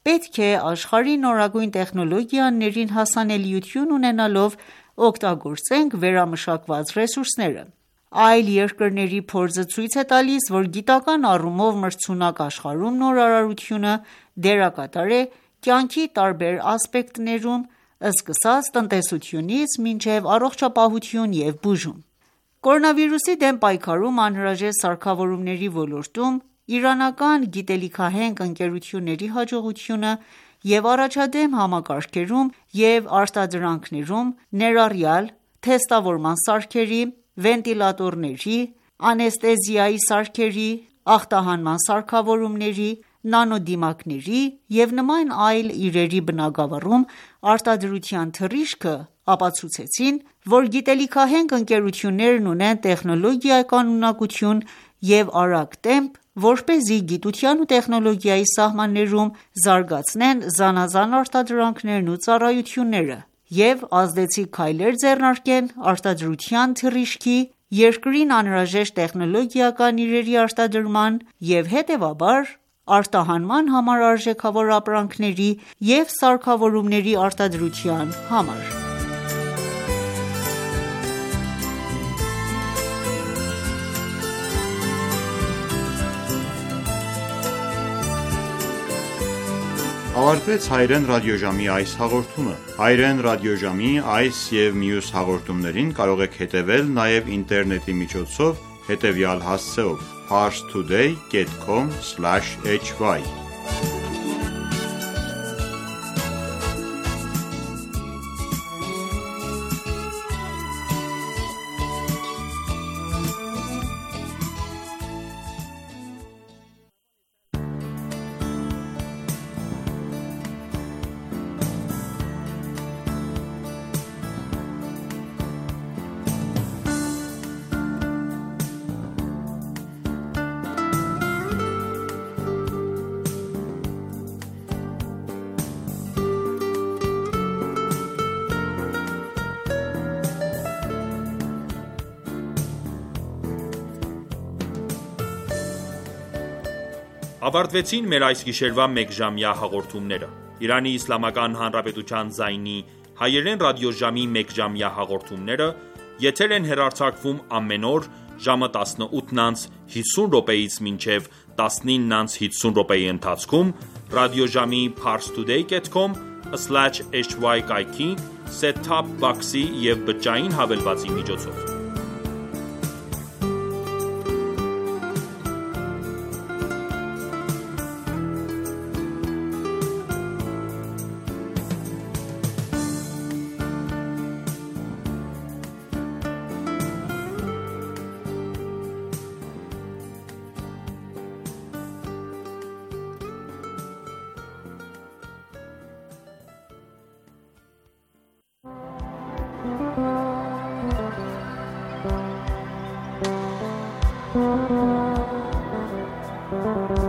պետք է աշխարհի նորագույն տեխնոլոգիաներին հասանելիություն ունենալով օգտագործենք վերամշակված ռեսուրսները։ Այլ երկրների փորձը ցույց է տալիս, որ գիտական առումով մրցունակ աշխարհում նորարարությունը դերակատար է կյանքի տարբեր ասպեկտներում, սկսած տնտեսությունից մինչև առողջապահություն և բուժում։ Կորոնավիրուսի դեմ պայքարում անհրաժեշտ սարքավորումների ոլորտում իրանական գիտելիքահենք ընկերությունների հաջողությունը և առաջադեմ համակարգերում և արտադրանքներում, ներառյալ թեստավորման սարքերի, վենտիլատորների, անեստեզիայի սարքերի, ախտահանման սարքավորումների, նանոդիմակների և նման այլ իրերի բնագավառում արտադրության թռիչքը ապացուցեցին, որ գիտելիքահենք ընկերություններն ունեն տեխնոլոգիական ունակություն և արագ տեմպ, որպեսզի գիտության ու տեխնոլոգիայի սահմաններում զարգացնեն զանազան արտադրանքներն ու ծառայությունները և ազդեցիկ քայլեր ձեռնարկեն արտադրության թռիչքի, երկրին անհրաժեշտ տեխնոլոգիական իրերի արտադրման և հետևաբար արտահանման համար արժեքավոր ապրանքների և սարքավորումների արտադրության համար։ Ավարտվեց հայերեն ռադիոժամի այս հաղորդումը։ Հայերեն ռադիոժամի այս և մյուս հաղորդումներին կարող եք հետևել նաև ինտերնետի միջոցով հետևյալ հասցեով՝ parstoday.com/hy Ավարտվեցին մեր այս գիշերվա մեկժամյա հաղորդումները։ Իրանի Իսլամական Հանրապետության ձայնի հայերեն ռադիոժամի մեկժամյա հաղորդումները եթեր են հեռարձակվում ամեն օր ժամը 18:50-ից մինչև 19:50 ընթացքում ռադիոժամի parstoday.com/hy կայքի set-top box-ի և բջջային հավելվածի միջոցով։ Thank you.